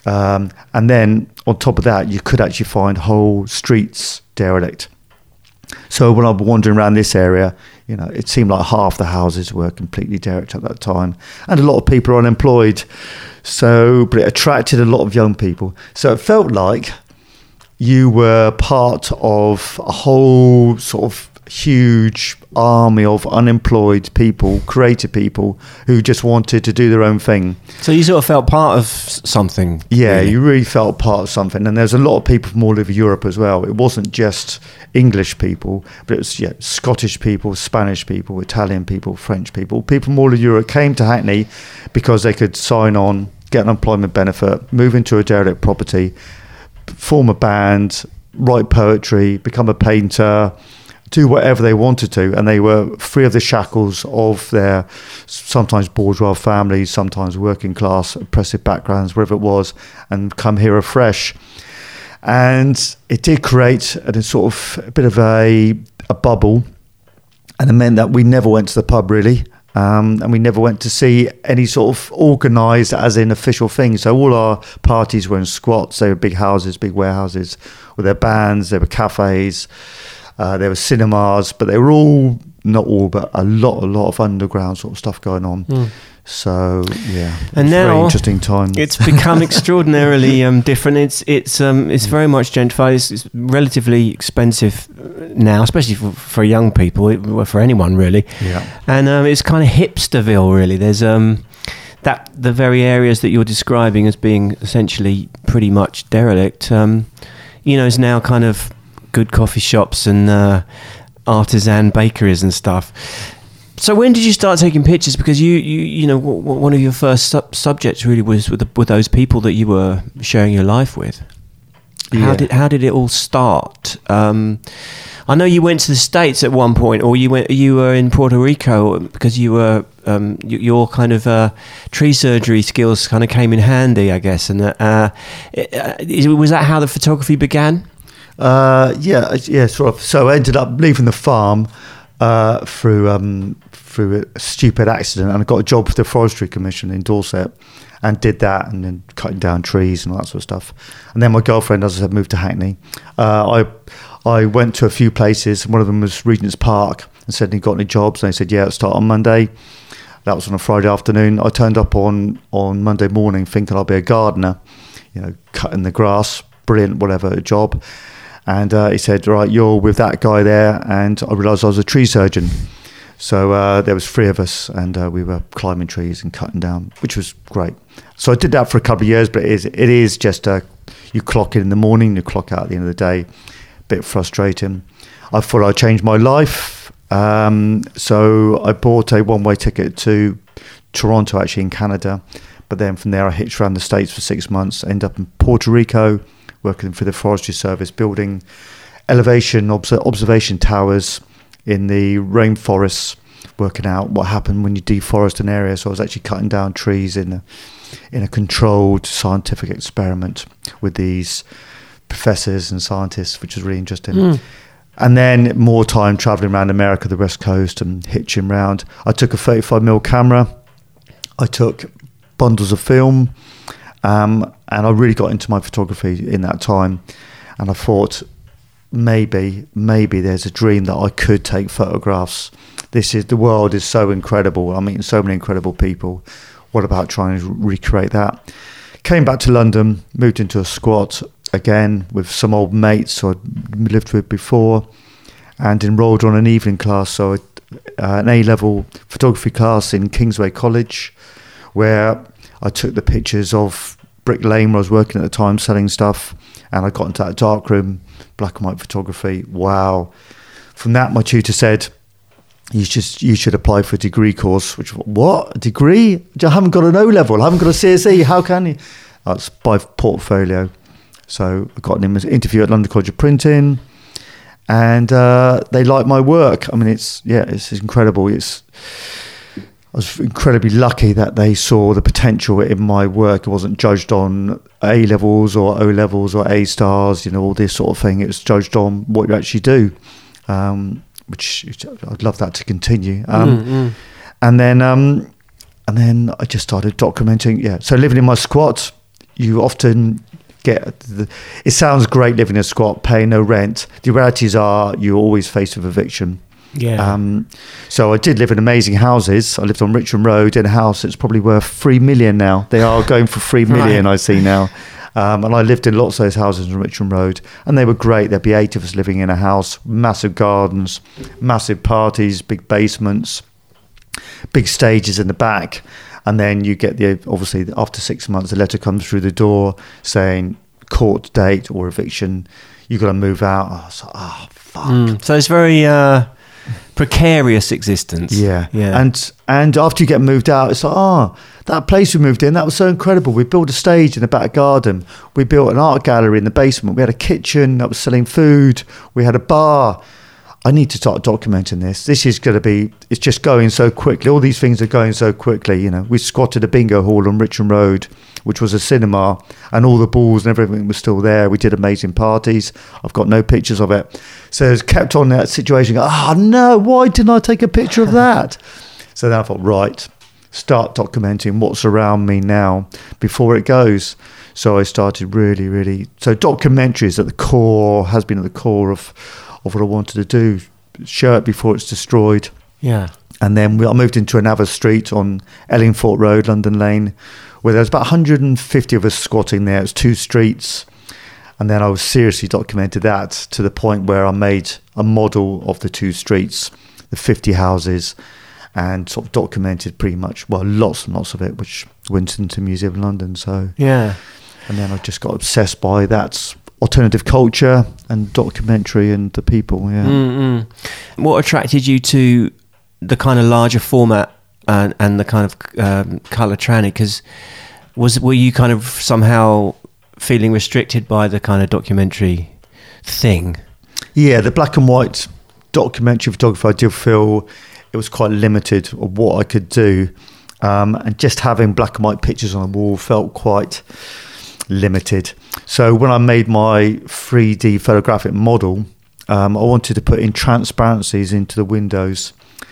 Um, and then on top of that, you could actually find whole streets derelict. So when I was wandering around this area, you know, it seemed like half the houses were completely derelict at that time, and a lot of people are unemployed. So, but it attracted a lot of young people. So it felt like you were part of a whole sort of huge army of unemployed people, creative people who just wanted to do their own thing. So you sort of felt part of something. Yeah, really. you really felt part of something. And there's a lot of people from all over Europe as well. It wasn't just English people, but it was yeah, Scottish people, Spanish people, Italian people, French people. People from all over Europe came to Hackney because they could sign on, get an employment benefit, move into a derelict property, form a band, write poetry, become a painter, do whatever they wanted to, and they were free of the shackles of their sometimes bourgeois families, sometimes working class, oppressive backgrounds, wherever it was, and come here afresh. And it did create a sort of a bit of a, a bubble, and it meant that we never went to the pub really. Um, and we never went to see any sort of organised, as in official things. So all our parties were in squats. They were big houses, big warehouses, with their bands. There were cafes, uh, there were cinemas, but they were all, not all, but a lot, a lot of underground sort of stuff going on. Mm. So yeah, and it's now a very interesting time. It's become extraordinarily um, different. It's it's um, it's very much gentrified. It's, it's relatively expensive now, especially for, for young people, it, for anyone really. Yeah, and um, it's kind of hipsterville really. There's um that the very areas that you're describing as being essentially pretty much derelict. Um, you know, is now kind of good coffee shops and uh, artisan bakeries and stuff. So when did you start taking pictures? Because you, you, you know, w- w- one of your first sub- subjects really was with, the, with those people that you were sharing your life with. How yeah. did how did it all start? Um, I know you went to the States at one point, or you went you were in Puerto Rico because you were um, y- your kind of uh, tree surgery skills kind of came in handy, I guess. And uh, uh, was that how the photography began? Uh, yeah, yeah, sort of. So I ended up leaving the farm. Uh, through um, through a stupid accident, and I got a job with the Forestry Commission in Dorset, and did that, and then cutting down trees and all that sort of stuff. And then my girlfriend, as I said, moved to Hackney. Uh, I I went to a few places. One of them was Regent's Park, and said, "Have you got any jobs?" And they said, "Yeah, let's start on Monday." That was on a Friday afternoon. I turned up on on Monday morning, thinking I'll be a gardener, you know, cutting the grass, brilliant, whatever job. And uh, he said, right, you're with that guy there. And I realised I was a tree surgeon. So uh, there was three of us, and uh, we were climbing trees and cutting down, which was great. So I did that for a couple of years, but it is, it is just a, you clock in in the morning, you clock out at the end of the day. Bit frustrating. I thought I'd change my life. Um, so I bought a one-way ticket to Toronto, actually in Canada. But then from there I hitched around the States for six months, ended up in Puerto Rico, working for the Forestry Service, building elevation obs- observation towers in the rainforests, working out what happened when you deforest an area. So I was actually cutting down trees in a, in a controlled scientific experiment with these professors and scientists, which was really interesting. Mm. And then more time travelling around America, the West Coast, and hitching around. I took a thirty-five millimeter camera. I took bundles of film. Um, and I really got into my photography in that time, and I thought maybe, maybe there's a dream that I could take photographs. This is the world is so incredible. I'm meeting so many incredible people. What about trying to recreate that? Came back to London, moved into a squat again with some old mates who I'd lived with before, and enrolled on an evening class, so uh, an A-level photography class in Kingsway College, where I took the pictures of Brick Lane where I was working at the time selling stuff, and I got into that dark room, black and white photography. Wow. From that, my tutor said, you just you should apply for a degree course. Which, what? A degree? I haven't got an O-level. I haven't got a C S E. How can you? That's by portfolio. So I got an interview at London College of Printing, and uh, they liked my work. I mean, it's, yeah, it's incredible. It's... I was incredibly lucky that they saw the potential in my work. It wasn't judged on A levels or O levels or A stars, you know, all this sort of thing. It was judged on what you actually do, um, which I'd love that to continue. Um, mm-hmm. And then, um, and then I just started documenting. Yeah, so living in my squat, you often get the, it sounds great living in a squat, paying no rent. The realities are you're always faced with eviction. Yeah. Um, so I did live in amazing houses. I lived on Richmond Road in a house that's probably worth three million now. They are going for three million, right. I see now. Um, and I lived in lots of those houses on Richmond Road, and they were great. There'd be eight of us living in a house, massive gardens, massive parties, big basements, big stages in the back. And then you get the, obviously after six months, a letter comes through the door saying court date or eviction. You've got to move out. Oh, so, oh fuck. Mm, so it's very uh, precarious existence. Yeah. Yeah. And and after you get moved out, it's like, oh, that place we moved in, that was so incredible. We built a stage in the back garden. We built an art gallery in the basement. We had a kitchen that was selling food. We had a bar. I need to start documenting this. This is going to be, it's just going so quickly. All these things are going so quickly. You know, we squatted a bingo hall on Richmond Road, which was a cinema, and all the balls and everything was still there. We did amazing parties. I've got no pictures of it. So it's kept on that situation. Oh no, why didn't I take a picture of that? So then I thought, right, start documenting what's around me now before it goes. So I started really, really, so documentary is at the core, has been at the core of, of what I wanted to do. Show it before it's destroyed. Yeah. And then we, I moved into another street on Ellingford Road, London Lane, where there was about one hundred fifty of us squatting there. It was two streets. And then I was seriously documented that to the point where I made a model of the two streets, the fifty houses, and sort of documented pretty much, well, lots and lots of it, which went into Museum of London. So yeah. And then I just got obsessed by that alternative culture and documentary and the people. Yeah. Mm-hmm. What attracted you to the kind of larger format and, and the kind of um, colour tranny? Because was were you kind of somehow feeling restricted by the kind of documentary thing? Yeah, the black and white documentary photography, I did feel it was quite limited of what I could do. Um, and just having black and white pictures on the wall felt quite limited. So when I made my three D photographic model, um, I wanted to put in transparencies into the windows.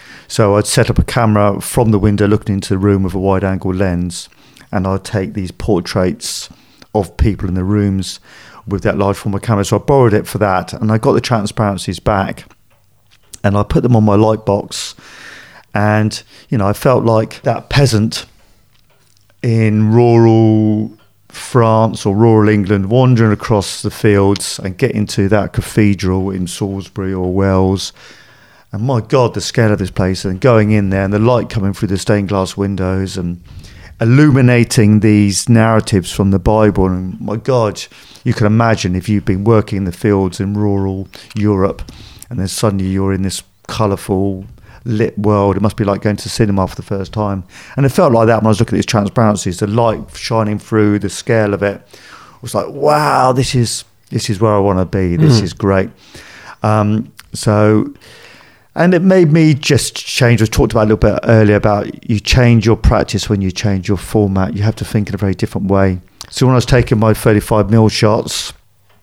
So I'd set up a camera from the window looking into the room with a wide angle lens, and I'd take these portraits of people in the rooms with that large format camera. So I borrowed it for that, and I got the transparencies back, and I put them on my light box. And, you know, I felt like that peasant in rural France or rural England wandering across the fields and getting to that cathedral in Salisbury or Wells. And my God, the scale of this place, and going in there and the light coming through the stained glass windows and illuminating these narratives from the Bible. And my God, you can imagine if you've been working in the fields in rural Europe and then suddenly you're in this colourful lit world. It must be like going to the cinema for the first time. And it felt like that when I was looking at these transparencies, the light shining through, the scale of it. I was like, wow, this is this is where I want to be. This mm. is great. Um, so, and it made me just change. I talked about a little bit earlier about you change your practice when you change your format. You have to think in a very different way. So when I was taking my thirty-five mil shots,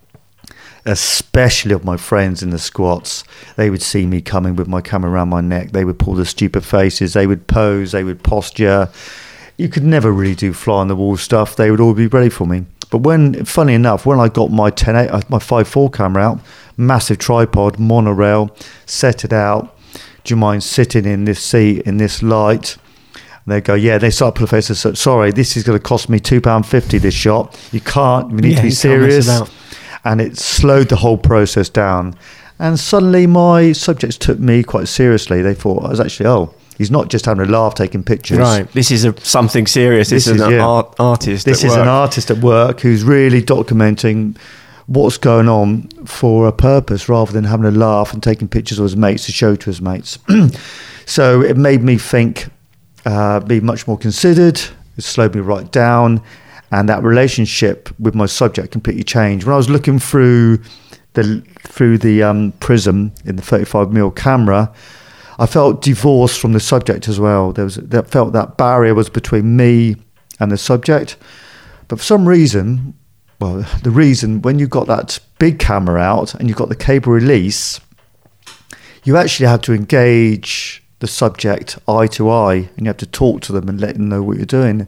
especially of my friends in the squats, they would see me coming with my camera around my neck. They would pull the stupid faces. They would pose. They would posture. You could never really do fly on the wall stuff. They would all be ready for me. But when, funny enough, when I got my ten eight, my five four camera out, massive tripod, monorail, set it out. Do you mind sitting in this seat in this light? And they go, yeah. They start pulling faces. So, sorry, this is going to cost me two pound fifty. This shot. You can't. We need yeah, to be serious. And it slowed the whole process down. And suddenly my subjects took me quite seriously. They thought I was actually, oh, he's not just having a laugh taking pictures. Right. This is a, something serious. This, this is, is an yeah. art, artist This at is work. an artist at work who's really documenting what's going on for a purpose rather than having a laugh and taking pictures of his mates to show to his mates. So it made me think, uh, be much more considered. It slowed me right down. And that relationship with my subject completely changed. When I was looking through the through the um, prism in the thirty-five mil camera, I felt divorced from the subject as well. There was that felt that barrier was between me and the subject. But for some reason, well, the reason when you got that big camera out and you got the cable release, you actually had to engage the subject eye to eye, and you have to talk to them and let them know what you're doing.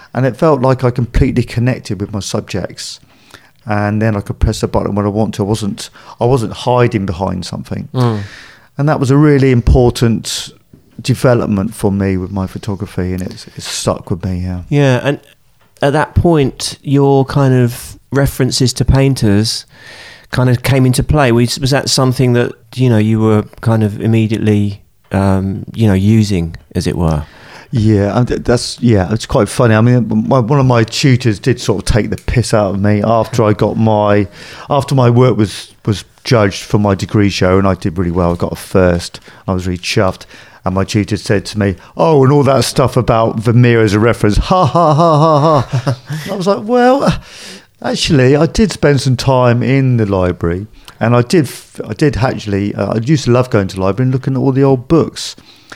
and it felt like I completely connected with my subjects. And then I could press a button when I want to. I wasn't, I wasn't hiding behind something. Mm. And that was a really important development for me with my photography, and it's, it's stuck with me, yeah. Yeah, and at that point, your kind of references to painters kind of came into play. Was, was that something that, you know, you were kind of immediately, um, you know, using, as it were? Yeah, and that's yeah. It's quite funny. I mean, my, one of my tutors did sort of take the piss out of me after I got my after my work was was judged for my degree show, and I did really well. I got a first. I was really chuffed. And my tutor said to me, "Oh, and all that stuff about Vermeer as a reference, ha ha ha ha ha." I was like, "Well, actually, I did spend some time in the library, and I did I did actually. Uh, I used to love going to the library and looking at all the old books."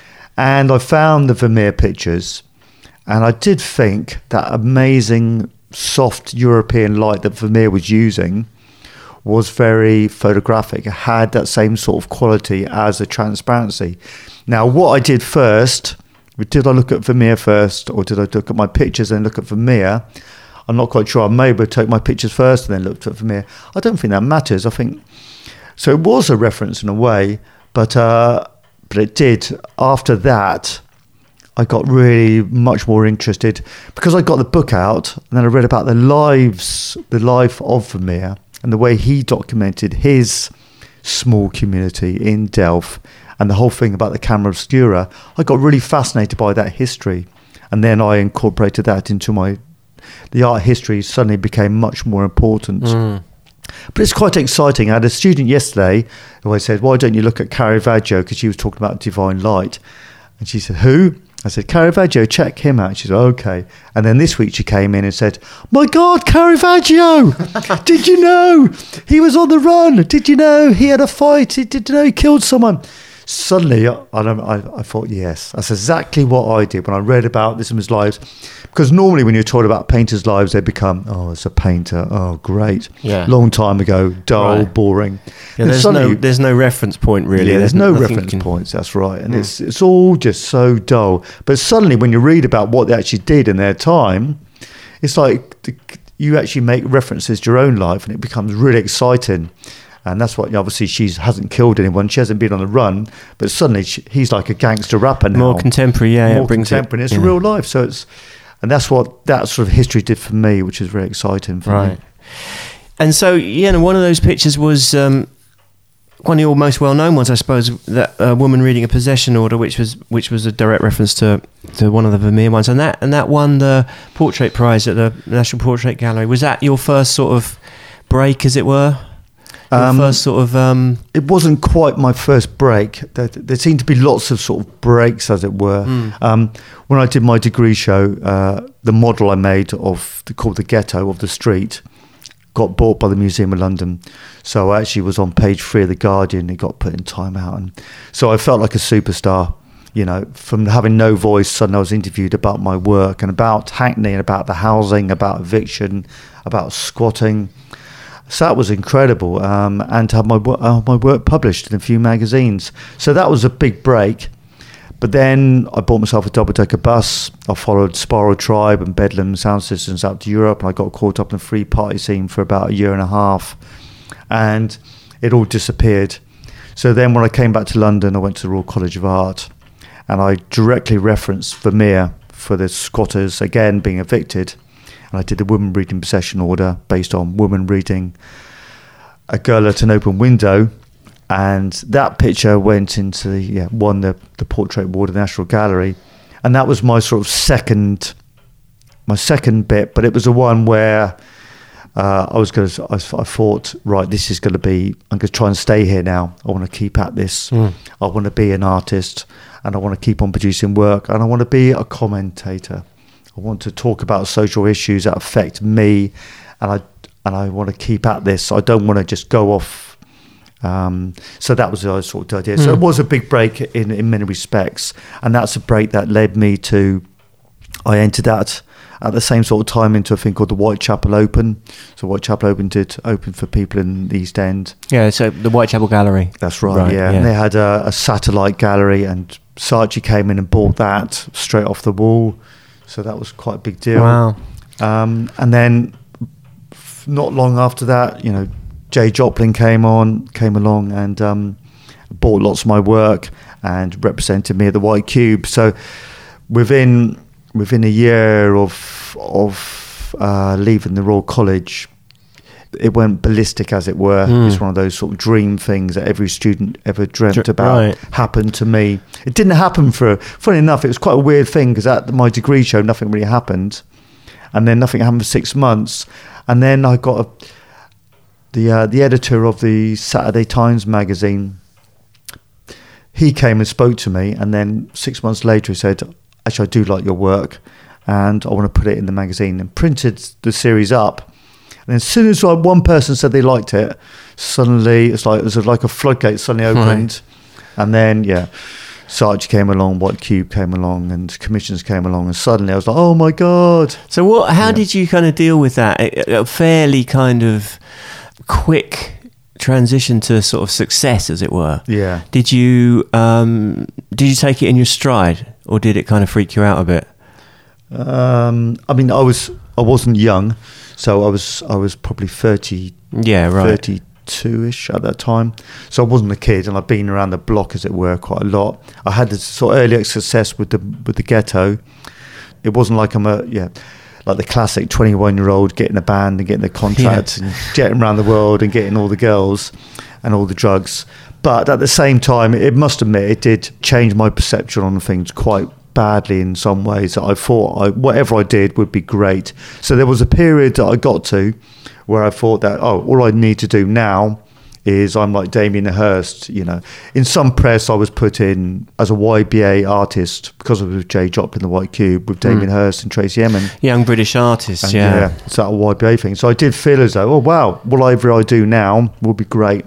And I found the Vermeer pictures, and I did think that amazing soft European light that Vermeer was using was very photographic. It had that same sort of quality as the transparency. Now, what I did first, did I look at Vermeer first, or did I look at my pictures and look at Vermeer? I'm not quite sure. I maybe took my pictures first and then looked at Vermeer. I don't think that matters. I think, so it was a reference in a way, but... Uh, But it did. After that, I got really much more interested because I got the book out, and then I read about the lives, the life of Vermeer and the way he documented his small community in Delft and the whole thing about the camera obscura. I got really fascinated by that history, and then I incorporated that into my. The art history suddenly became much more important. Mm. But it's quite exciting. I had a student yesterday who I said, "Why don't you look at Caravaggio?" Because she was talking about divine light. And she said, "Who?" I said, "Caravaggio, check him out." She said, "Okay." And then this week she came in and said, "My God, Caravaggio! Did you know he was on the run? Did you know he had a fight? Did you know he killed someone?" Suddenly, I, I, I thought, yes, that's exactly what I did when I read about this man's lives. Because normally when you're talking about painters' lives, they become, oh, it's a painter. Oh, great. Yeah. Long time ago, dull, Right. boring. Yeah, there's, no, there's no reference point, really. Yeah, there's, there's no nothing reference can... points, that's right. And Mm. it's it's all just so dull. But suddenly when you read about what they actually did in their time, it's like the, you actually make references to your own life, and it becomes really exciting. And that's what, obviously, she hasn't killed anyone. She hasn't been on the run. But suddenly, she, he's like a gangster rapper now. More contemporary, yeah. More it brings contemporary. It, it's yeah. real life. So it's, and that's what that sort of history did for me, which is very exciting for Right. me. And so, yeah, and one of those pictures was um, one of your most well-known ones, I suppose, that uh, woman reading a possession order, which was which was a direct reference to, to one of the Vermeer ones. And that, and that won the Portrait Prize at the National Portrait Gallery. Was that your first sort of break, as it were? Um, first sort of um it wasn't quite my first break. There, there seemed to be lots of sort of breaks, as it were. Mm. Um, when I did my degree show, uh, the model I made of the, called the Ghetto of the Street got bought by the Museum of London. So I actually was on page three of the Guardian. It got put in Time Out, and so I felt like a superstar. You know, from having no voice, suddenly I was interviewed about my work and about Hackney and about the housing, about eviction, about squatting. So that was incredible, um, and to have my uh, my work published in a few magazines. So that was a big break. But then I bought myself a double-decker bus. I followed Spiral Tribe and Bedlam Sound Systems out to Europe, and I got caught up in the free party scene for about a year and a half, and it all disappeared. So then when I came back to London, I went to the Royal College of Art, and I directly referenced Vermeer for the squatters, again, being evicted. And I did the woman reading possession order based on woman reading a girl at an open window. And that picture went into the, yeah, won the, the Portrait Award at the National Gallery. And that was my sort of second, my second bit. But it was the one where uh, I was going to, I, I thought, right, this is going to be, I'm going to try and stay here now. I want to keep at this. Mm. I want to be an artist, and I want to keep on producing work, and I want to be a commentator. I want to talk about social issues that affect me, and I and I want to keep at this. I don't want to just go off. Um, so that was the sort of idea. So Mm. it was a big break in, in many respects, and that's a break that led me to. I entered that at the same sort of time into a thing called the Whitechapel Open. So Whitechapel Open did open for people in the East End. Yeah, so the Whitechapel Gallery. That's right, Right, yeah. yeah. And they had a, a satellite gallery, and Saatchi came in and bought that straight off the wall. So that was quite a big deal. Wow. Um, and then f- not long after that, you know, Jay Joplin came on, came along and um, bought lots of my work and represented me at the White Cube. So within within a year of of uh, leaving the Royal College, it went ballistic, as it were. Mm. It's one of those sort of dream things that every student ever dreamt Dr- about. Right. Happened to me. It didn't happen for, funny enough, it was quite a weird thing because at my degree show, nothing really happened. And then nothing happened for six months. And then I got a, the uh, the editor of the Saturday Times magazine. He came and spoke to me. And then six months later, he said, actually, I do like your work. And I want to put it in the magazine, and printed the series up. And as soon as like one person said they liked it, suddenly it's like it was like a floodgate suddenly opened, right. And then yeah, Saatchi came along, White Cube came along, and commissions came along, and suddenly I was like, oh my god! So what? How yeah. did you kind of deal with that? A, a fairly kind of quick transition to sort of success, as it were. Yeah. Did you um, did you take it in your stride, or did it kind of freak you out a bit? Um, I mean, I was I wasn't young. So I was I was probably thirty, yeah, right. thirty-two-ish at that time. So I wasn't a kid, and I'd been around the block, as it were, quite a lot. I had this sort of early success with the with the Ghetto. It wasn't like I'm a yeah, like the classic twenty-one-year-old getting a band and getting a contract yeah. and jetting around the world and getting all the girls and all the drugs. But at the same time, it must admit it did change my perception on things quite badly in some ways. That I thought I, whatever I did would be great. So there was a period that I got to where I thought that, oh, all I need to do now is I'm like Damien Hirst, you know. In some press I was put in as a Y B A artist because I was with Jay Joplin, the White Cube, with Damien mm. Hirst and Tracy Emin. Young British artists, and, yeah. yeah. It's that Y B A thing. So I did feel as though, oh wow, whatever I do now will be great.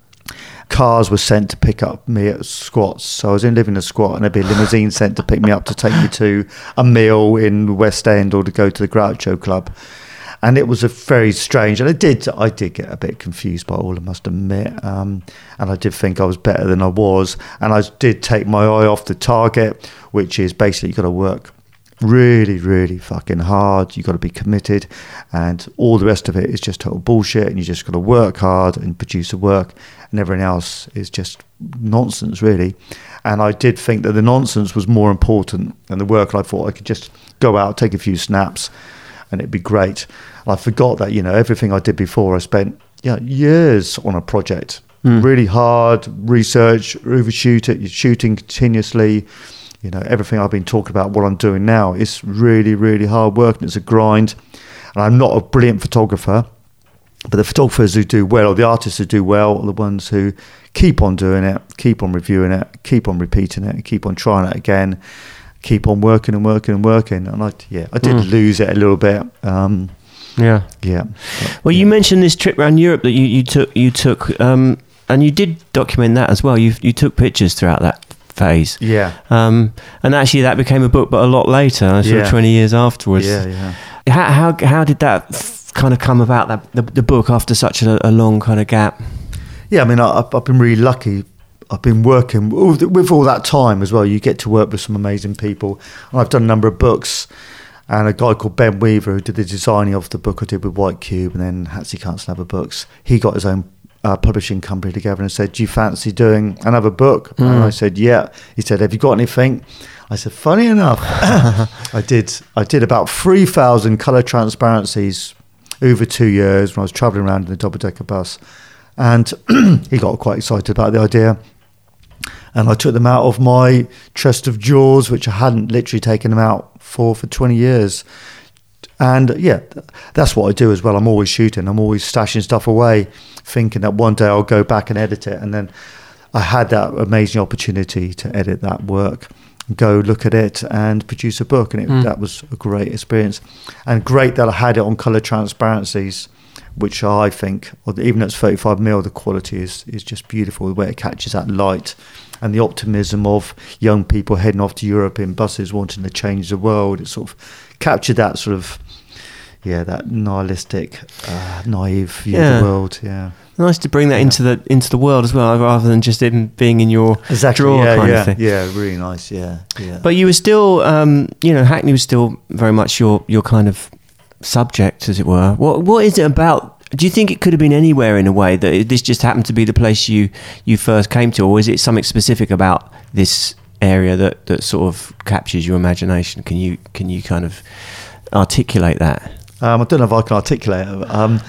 Cars were sent to pick up me at squats. So I was in living in a squat, and there'd be a limousine sent to pick me up to take me to a meal in the West End or to go to the Groucho Club. And it was a very strange, and I did I did get a bit confused by it all, I must admit. Um, and I did think I was better than I was. And I did take my eye off the target, which is basically you've got to work really, really fucking hard. You've got to be committed, and all the rest of it is just total bullshit, and you just got to work hard and produce the work, and everything else is just nonsense, really. And I did think that the nonsense was more important than the work. I thought I could just go out, take a few snaps, and it'd be great. And I forgot that, you know, everything I did before, I spent yeah years on a project, mm. really hard research, overshoot it, shooting continuously. You know, everything I've been talking about, what I'm doing now, is really, really hard work, and it's a grind. And I'm not a brilliant photographer, but the photographers who do well, or the artists who do well, are the ones who keep on doing it, keep on reviewing it, keep on repeating it, keep on trying it again, keep on working and working and working. And I, yeah, I did mm. lose it a little bit. Um, yeah, yeah. But, well, you yeah. mentioned this trip around Europe that you, you took, you took, um, and you did document that as well. You you took pictures throughout that phase. Yeah. Um, and actually that became a book, but a lot later, sort yeah. of twenty years afterwards. Yeah, yeah. How how, how did that f- kind of come about, that the, the book, after such a, a long kind of gap? Yeah, I mean, I, I've been really lucky. I've been working with, with all that time as well. You get to work with some amazing people. And I've done a number of books. And a guy called Ben Weaver, who did the designing of the book I did with White Cube, and then Hatsy Can't Snabber Books, he got his own Uh, publishing company together and said, do you fancy doing another book? Mm. And I said, yeah. He said, have you got anything? I said, funny enough, I did I did about three thousand colour transparencies over two years when I was travelling around in a double-decker bus. And he got quite excited about the idea. And I took them out of my chest of drawers, which I hadn't literally taken them out for for twenty years. And yeah, that's what I do as well. I'm always shooting. I'm always stashing stuff away, thinking that one day I'll go back and edit it. And then I had that amazing opportunity to edit that work, go look at it and produce a book. And it, mm. that was a great experience. And great that I had it on colour transparencies, which I think, even at thirty-five mil, the quality is, is just beautiful, the way it catches that light. And the optimism of young people heading off to Europe in buses wanting to change the world. It sort of captured that sort of, yeah, that nihilistic, uh, naive view Yeah. of the world. Yeah, Nice to bring that Yeah. into the into the world as well, rather than just in being in your exactly. drawer yeah, kind yeah, of thing. yeah, really nice. Yeah, yeah. But you were still, um, you know, Hackney was still very much your your kind of subject, as it were. What what is it about? Do you think it could have been anywhere in a way that it- this just happened to be the place you you first came to, or is it something specific about this area that, that sort of captures your imagination? Can you can you kind of articulate that? Um, I don't know if I can articulate it, um,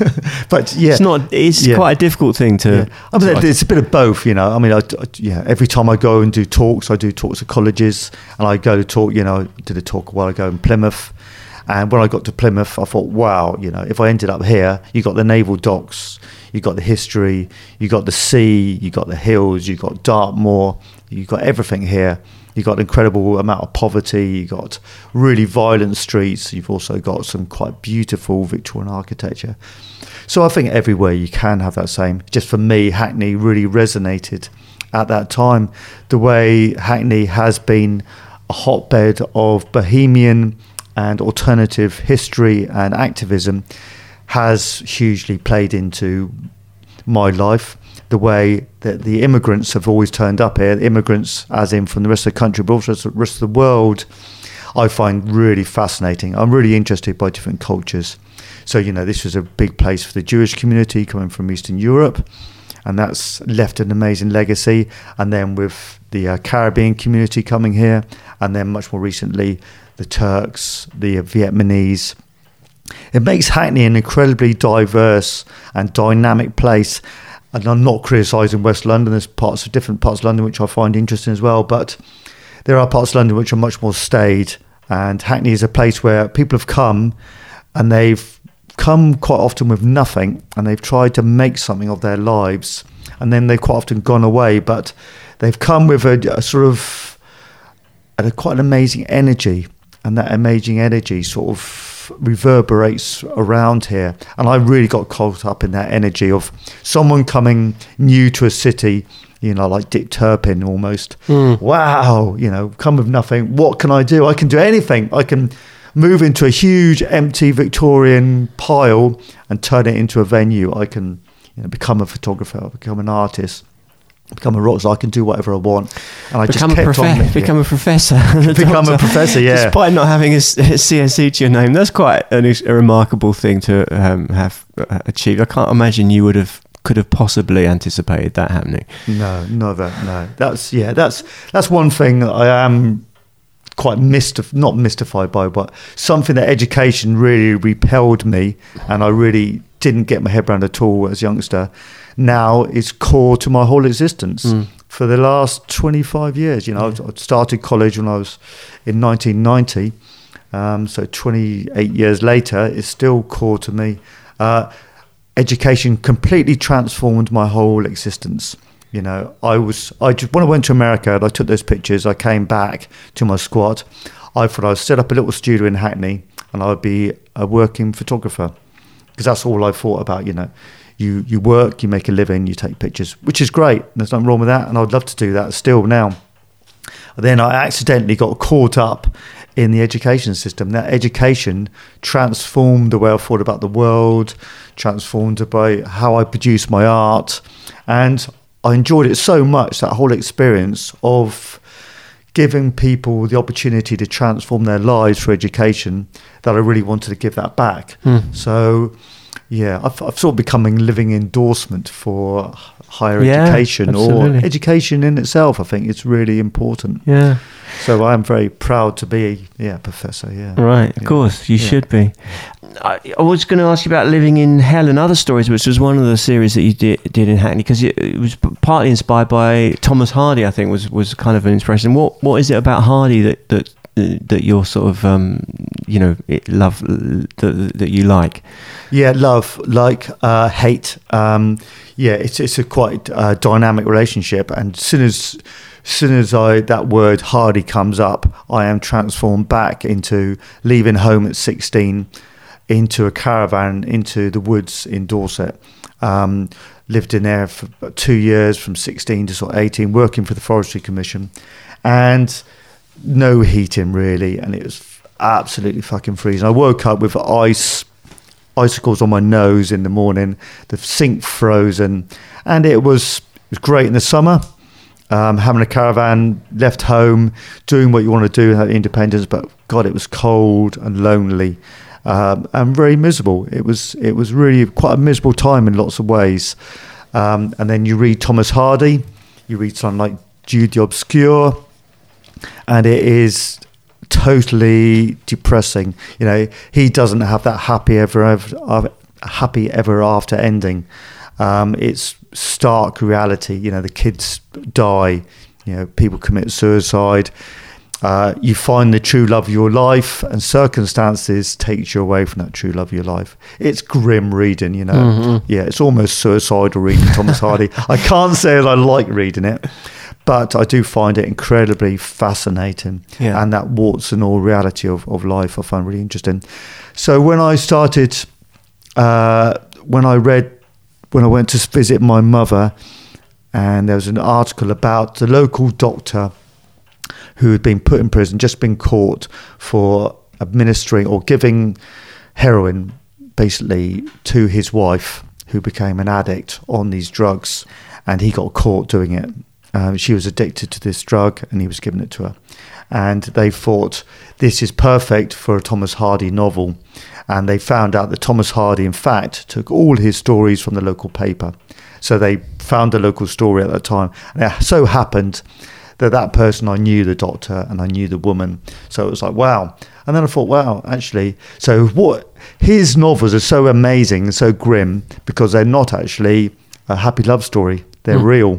but yeah, It's not. It's Yeah. quite a difficult thing to. Yeah. I mean, to- it's a bit of both, you know. I mean, I, I, yeah, every time I go and do talks, I do talks at colleges, and I go to talk. You know, I did a talk a while ago in Plymouth, and when I got to Plymouth, I thought, wow, you know, if I ended up here, you got the naval docks, you got the history, you got the sea, you got the hills, you got Dartmoor, you got everything here. You got an incredible amount of poverty. You got really violent streets. You've also got some quite beautiful Victorian architecture. So I think everywhere you can have that same. Just for me, Hackney really resonated at that time. The way Hackney has been a hotbed of bohemian and alternative history and activism has hugely played into my life. The way that the immigrants have always turned up here, immigrants as in from the rest of the country, but also the rest of the world, I find really fascinating. I'm really interested by different cultures. So, you know, this was a big place for the Jewish community coming from Eastern Europe, and that's left an amazing legacy. And then with the uh, Caribbean community coming here, and then much more recently, the Turks, the uh, Vietnamese. It makes Hackney an incredibly diverse and dynamic place. And I'm not criticising West London. There's parts of different parts of London which I find interesting as well. But there are parts of London which are much more staid. And Hackney is a place where people have come, and they've come quite often with nothing, and they've tried to make something of their lives. And then they've quite often gone away. But they've come with a, a sort of a, quite an amazing energy. And that amazing energy sort of reverberates around here, and I really got caught up in that energy of someone coming new to a city, you know, like Dick Turpin almost. Mm. Wow, you know, come with nothing. What can I do? I can do anything. I can move into a huge empty Victorian pile and turn it into a venue. I can, you know, become a photographer, become an artist, become a rock star. I can do whatever I want, and I become just kept a profe- on become a professor. become a professor, yeah. Despite not having a, a C S E to your name, that's quite an, a remarkable thing to um, have uh, achieved. I can't imagine you would have could have possibly anticipated that happening. No, never. No, that's yeah. That's that's one thing that I am quite mystif- not mystified by, but something that education really repelled me, and I really didn't get my head around at all as a youngster. Now is core to my whole existence. Mm. For the last twenty-five years, you know, yeah. I started college when I was in nineteen ninety, um, so twenty-eight years later, it's still core to me. Uh, education completely transformed my whole existence. You know, I was, I just, when I went to America and I took those pictures, I came back to my squad. I thought I'd set up a little studio in Hackney and I'd be a working photographer, because that's all I thought about, you know. You you work, you make a living, you take pictures, which is great. There's nothing wrong with that, and I'd love to do that still now. Then I accidentally got caught up in the education system. That education transformed the way I thought about the world, transformed by how I produce my art, and I enjoyed it so much, that whole experience of giving people the opportunity to transform their lives through education, that I really wanted to give that back. Mm. So... yeah, I've, I've sort of become a living endorsement for higher yeah, education absolutely. or education in itself. I think it's really important. Yeah. So I'm very proud to be, yeah, professor. Yeah. Right. Of yeah. course, you yeah. should be. I, I was going to ask you about Living in Hell and Other Stories, which was one of the series that you did, did in Hackney, because it, it was partly inspired by Thomas Hardy. I think was was kind of an inspiration. What what is it about Hardy that that that you're sort of um, you know love that that you like? Yeah, love, like, uh, hate. Um, yeah, it's it's a quite uh, dynamic relationship, and as soon as, as soon as I that word Hardy comes up, I am transformed back into leaving home at sixteen, into a caravan, into the woods in Dorset. Um, lived in there for about two years, from sixteen to sort of eighteen, working for the Forestry Commission, and no heating really, and it was absolutely fucking freezing. I woke up with ice, icicles on my nose in the morning, the sink frozen, and it was it was great in the summer. Um, having a caravan, left home, doing what you want to do, have independence. But God, it was cold and lonely, um, and very miserable. It was it was really quite a miserable time in lots of ways. Um, and then you read Thomas Hardy, you read something like Jude the Obscure, and it is totally depressing. You know, he doesn't have that happy ever ever happy ever after ending. Um, it's stark reality. You know, the kids die, you know, people commit suicide, uh, you find the true love of your life, and circumstances takes you away from that true love of your life. It's grim reading, you know. Mm-hmm. Yeah, it's almost suicidal reading Thomas Hardy. I can't say that I like reading it, but I do find it incredibly fascinating. Yeah. And that warts and all reality of, of life I find really interesting. So when I started, uh, when I read when I went to visit my mother, and there was an article about the local doctor who had been put in prison, just been caught for administering or giving heroin basically to his wife, who became an addict on these drugs, and he got caught doing it. Um, she was addicted to this drug and he was giving it to her. And they thought, this is perfect for a Thomas Hardy novel. And they found out that Thomas Hardy, in fact, took all his stories from the local paper. So they found a local story at that time. And it so happened that that person, I knew the doctor and I knew the woman. So it was like, wow. And then I thought, wow, actually, so what his novels are so amazing and so grim because they're not actually a happy love story. They're mm. real.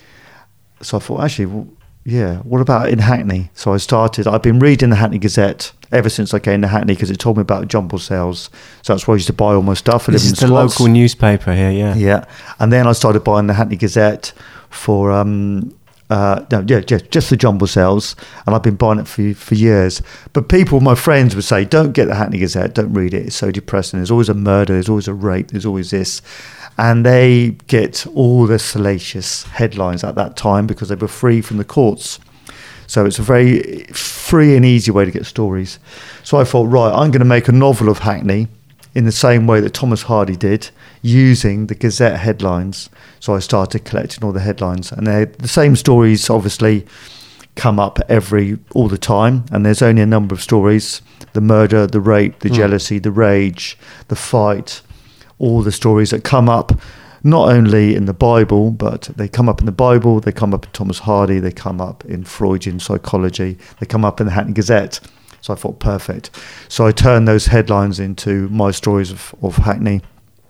So I thought, actually, well, yeah, what about in Hackney? So I started, I've been reading the Hackney Gazette ever since I came to Hackney because it told me about jumble sales. So that's where I used to buy all my stuff. This is the local newspaper here, yeah. Yeah. And then I started buying the Hackney Gazette for, um, uh, no, yeah, just, just the jumble sales. And I've been buying it for for years. But people, my friends would say, don't get the Hackney Gazette, don't read it. It's so depressing. There's always a murder, there's always a rape, there's always this. And they get all the salacious headlines at that time because they were free from the courts. So it's a very free and easy way to get stories. So I thought, right, I'm going to make a novel of Hackney in the same way that Thomas Hardy did, using the Gazette headlines. So I started collecting all the headlines. And the same stories obviously come up every all the time. And there's only a number of stories: the murder, the rape, the mm. jealousy, the rage, the fight, all the stories that come up not only in the Bible, but they come up in the Bible, they come up in Thomas Hardy, they come up in Freudian psychology, they come up in the Hackney Gazette. So I thought, perfect. So I turned those headlines into my stories of, of Hackney.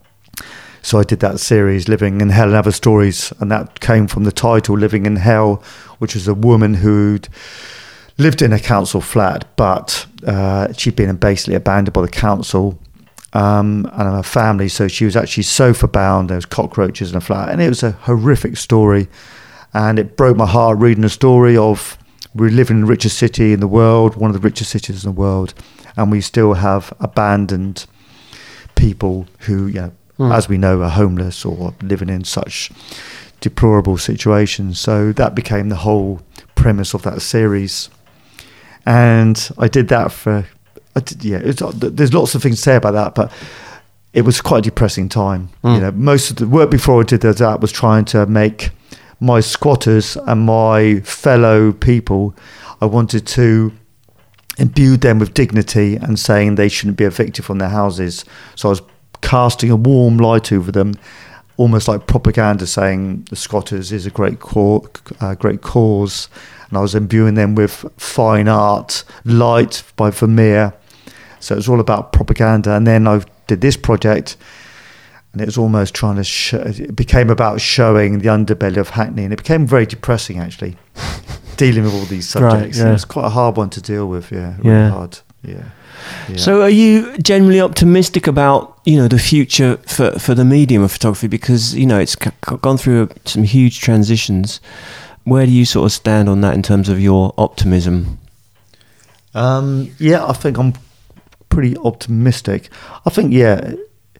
So I did that series, Living in Hell and Other Stories, and that came from the title, Living in Hell, which was a woman who'd lived in a council flat, but uh, she'd been basically abandoned by the council. Um, and her family, so she was actually sofa bound. There was cockroaches in the flat, and it was a horrific story. And it broke my heart reading a story of we live in the richest city in the world, one of the richest cities in the world, and we still have abandoned people who, you know, mm. as we know, are homeless or living in such deplorable situations. So that became the whole premise of that series, and I did that for. I did, yeah, it's, there's lots of things to say about that, but it was quite a depressing time. Mm. You know, most of the work before I did that was trying to make my squatters and my fellow people. I wanted to imbue them with dignity and saying they shouldn't be evicted from their houses. So I was casting a warm light over them, almost like propaganda, saying the squatters is a great cause, uh, great cause. And I was imbuing them with fine art, light by Vermeer. So it was all about propaganda. And then I did this project, and it was almost trying to show, it became about showing the underbelly of Hackney. And it became very depressing, actually, dealing with all these subjects. Right, yeah. It was quite a hard one to deal with, yeah, really yeah. hard, yeah. yeah. So are you generally optimistic about, you know, the future for, for the medium of photography? Because, you know, it's c- gone through some huge transitions. Where do you sort of stand on that in terms of your optimism? Um, yeah, I think I'm pretty optimistic. I think, yeah,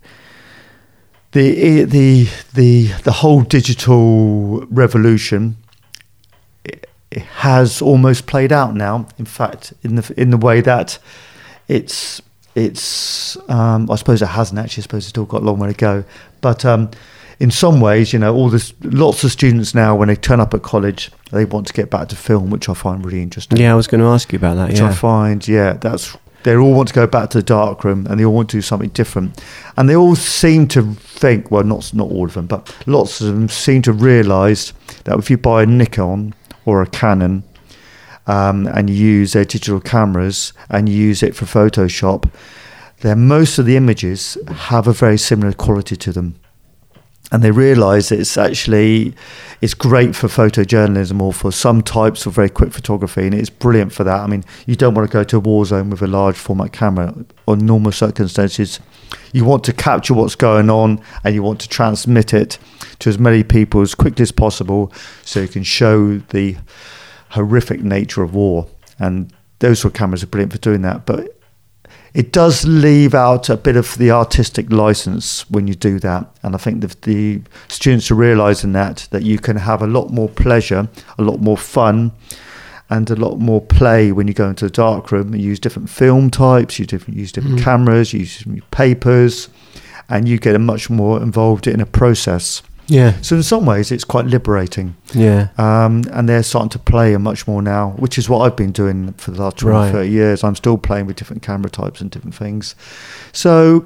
the the the the whole digital revolution, it, it has almost played out now. In fact, in the in the way that it's it's um, I suppose it hasn't actually. I suppose it's still got a long way to go. But um, in some ways, you know, all this lots of students now, when they turn up at college, they want to get back to film, which I find really interesting. Yeah, I was going to ask you about that. Which yeah. I find, yeah, that's they all want to go back to the darkroom, and they all want to do something different, and they all seem to think, well, not not all of them, but lots of them seem to realise that if you buy a Nikon or a Canon, um, and you use their digital cameras and you use it for Photoshop, then most of the images have a very similar quality to them. And they realise that it's actually it's great for photojournalism or for some types of very quick photography, and it's brilliant for that. I mean, you don't want to go to a war zone with a large format camera on normal circumstances. You want to capture what's going on, and you want to transmit it to as many people as quickly as possible, so you can show the horrific nature of war. And those sort of cameras are brilliant for doing that. But it does leave out a bit of the artistic license when you do that. And I think the, the students are realising that, that you can have a lot more pleasure, a lot more fun, and a lot more play when you go into the darkroom and use different film types, you different, use different mm. cameras, use different papers, and you get much more involved in a process. Yeah. So in some ways, it's quite liberating. Yeah. Um, and they're starting to play much more now, which is what I've been doing for the last twenty, right. thirty years. I'm still playing with different camera types and different things. So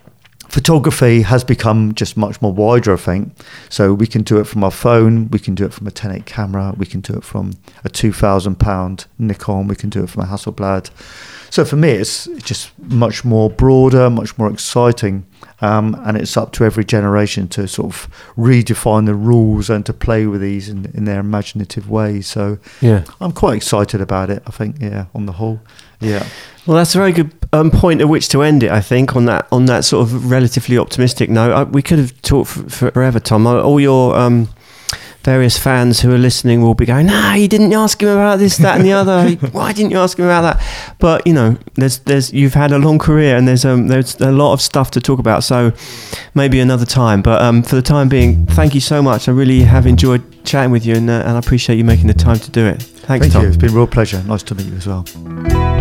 photography has become just much more wider, I think. So we can do it from our phone, we can do it from a ten eight camera, we can do it from a two thousand pound Nikon, we can do it from a Hasselblad. So for me, it's just much more broader, much more exciting. Um, and it's up to every generation to sort of redefine the rules and to play with these in, in their imaginative way. So yeah, I'm quite excited about it, I think, yeah, on the whole. Yeah. Well, that's a very good um, point at which to end it, I think, on that on that sort of relatively optimistic note. I, we could have talked for, for forever, Tom. All your um, various fans who are listening will be going, "No, you didn't ask him about this, that, and the other. Why didn't you ask him about that?" But you know, there's there's you've had a long career, and there's um there's a lot of stuff to talk about. So maybe another time. But um, for the time being, thank you so much. I really have enjoyed chatting with you, and uh, and I appreciate you making the time to do it. Thanks, Thank Tom. you. It's been a real pleasure. Nice to meet you as well.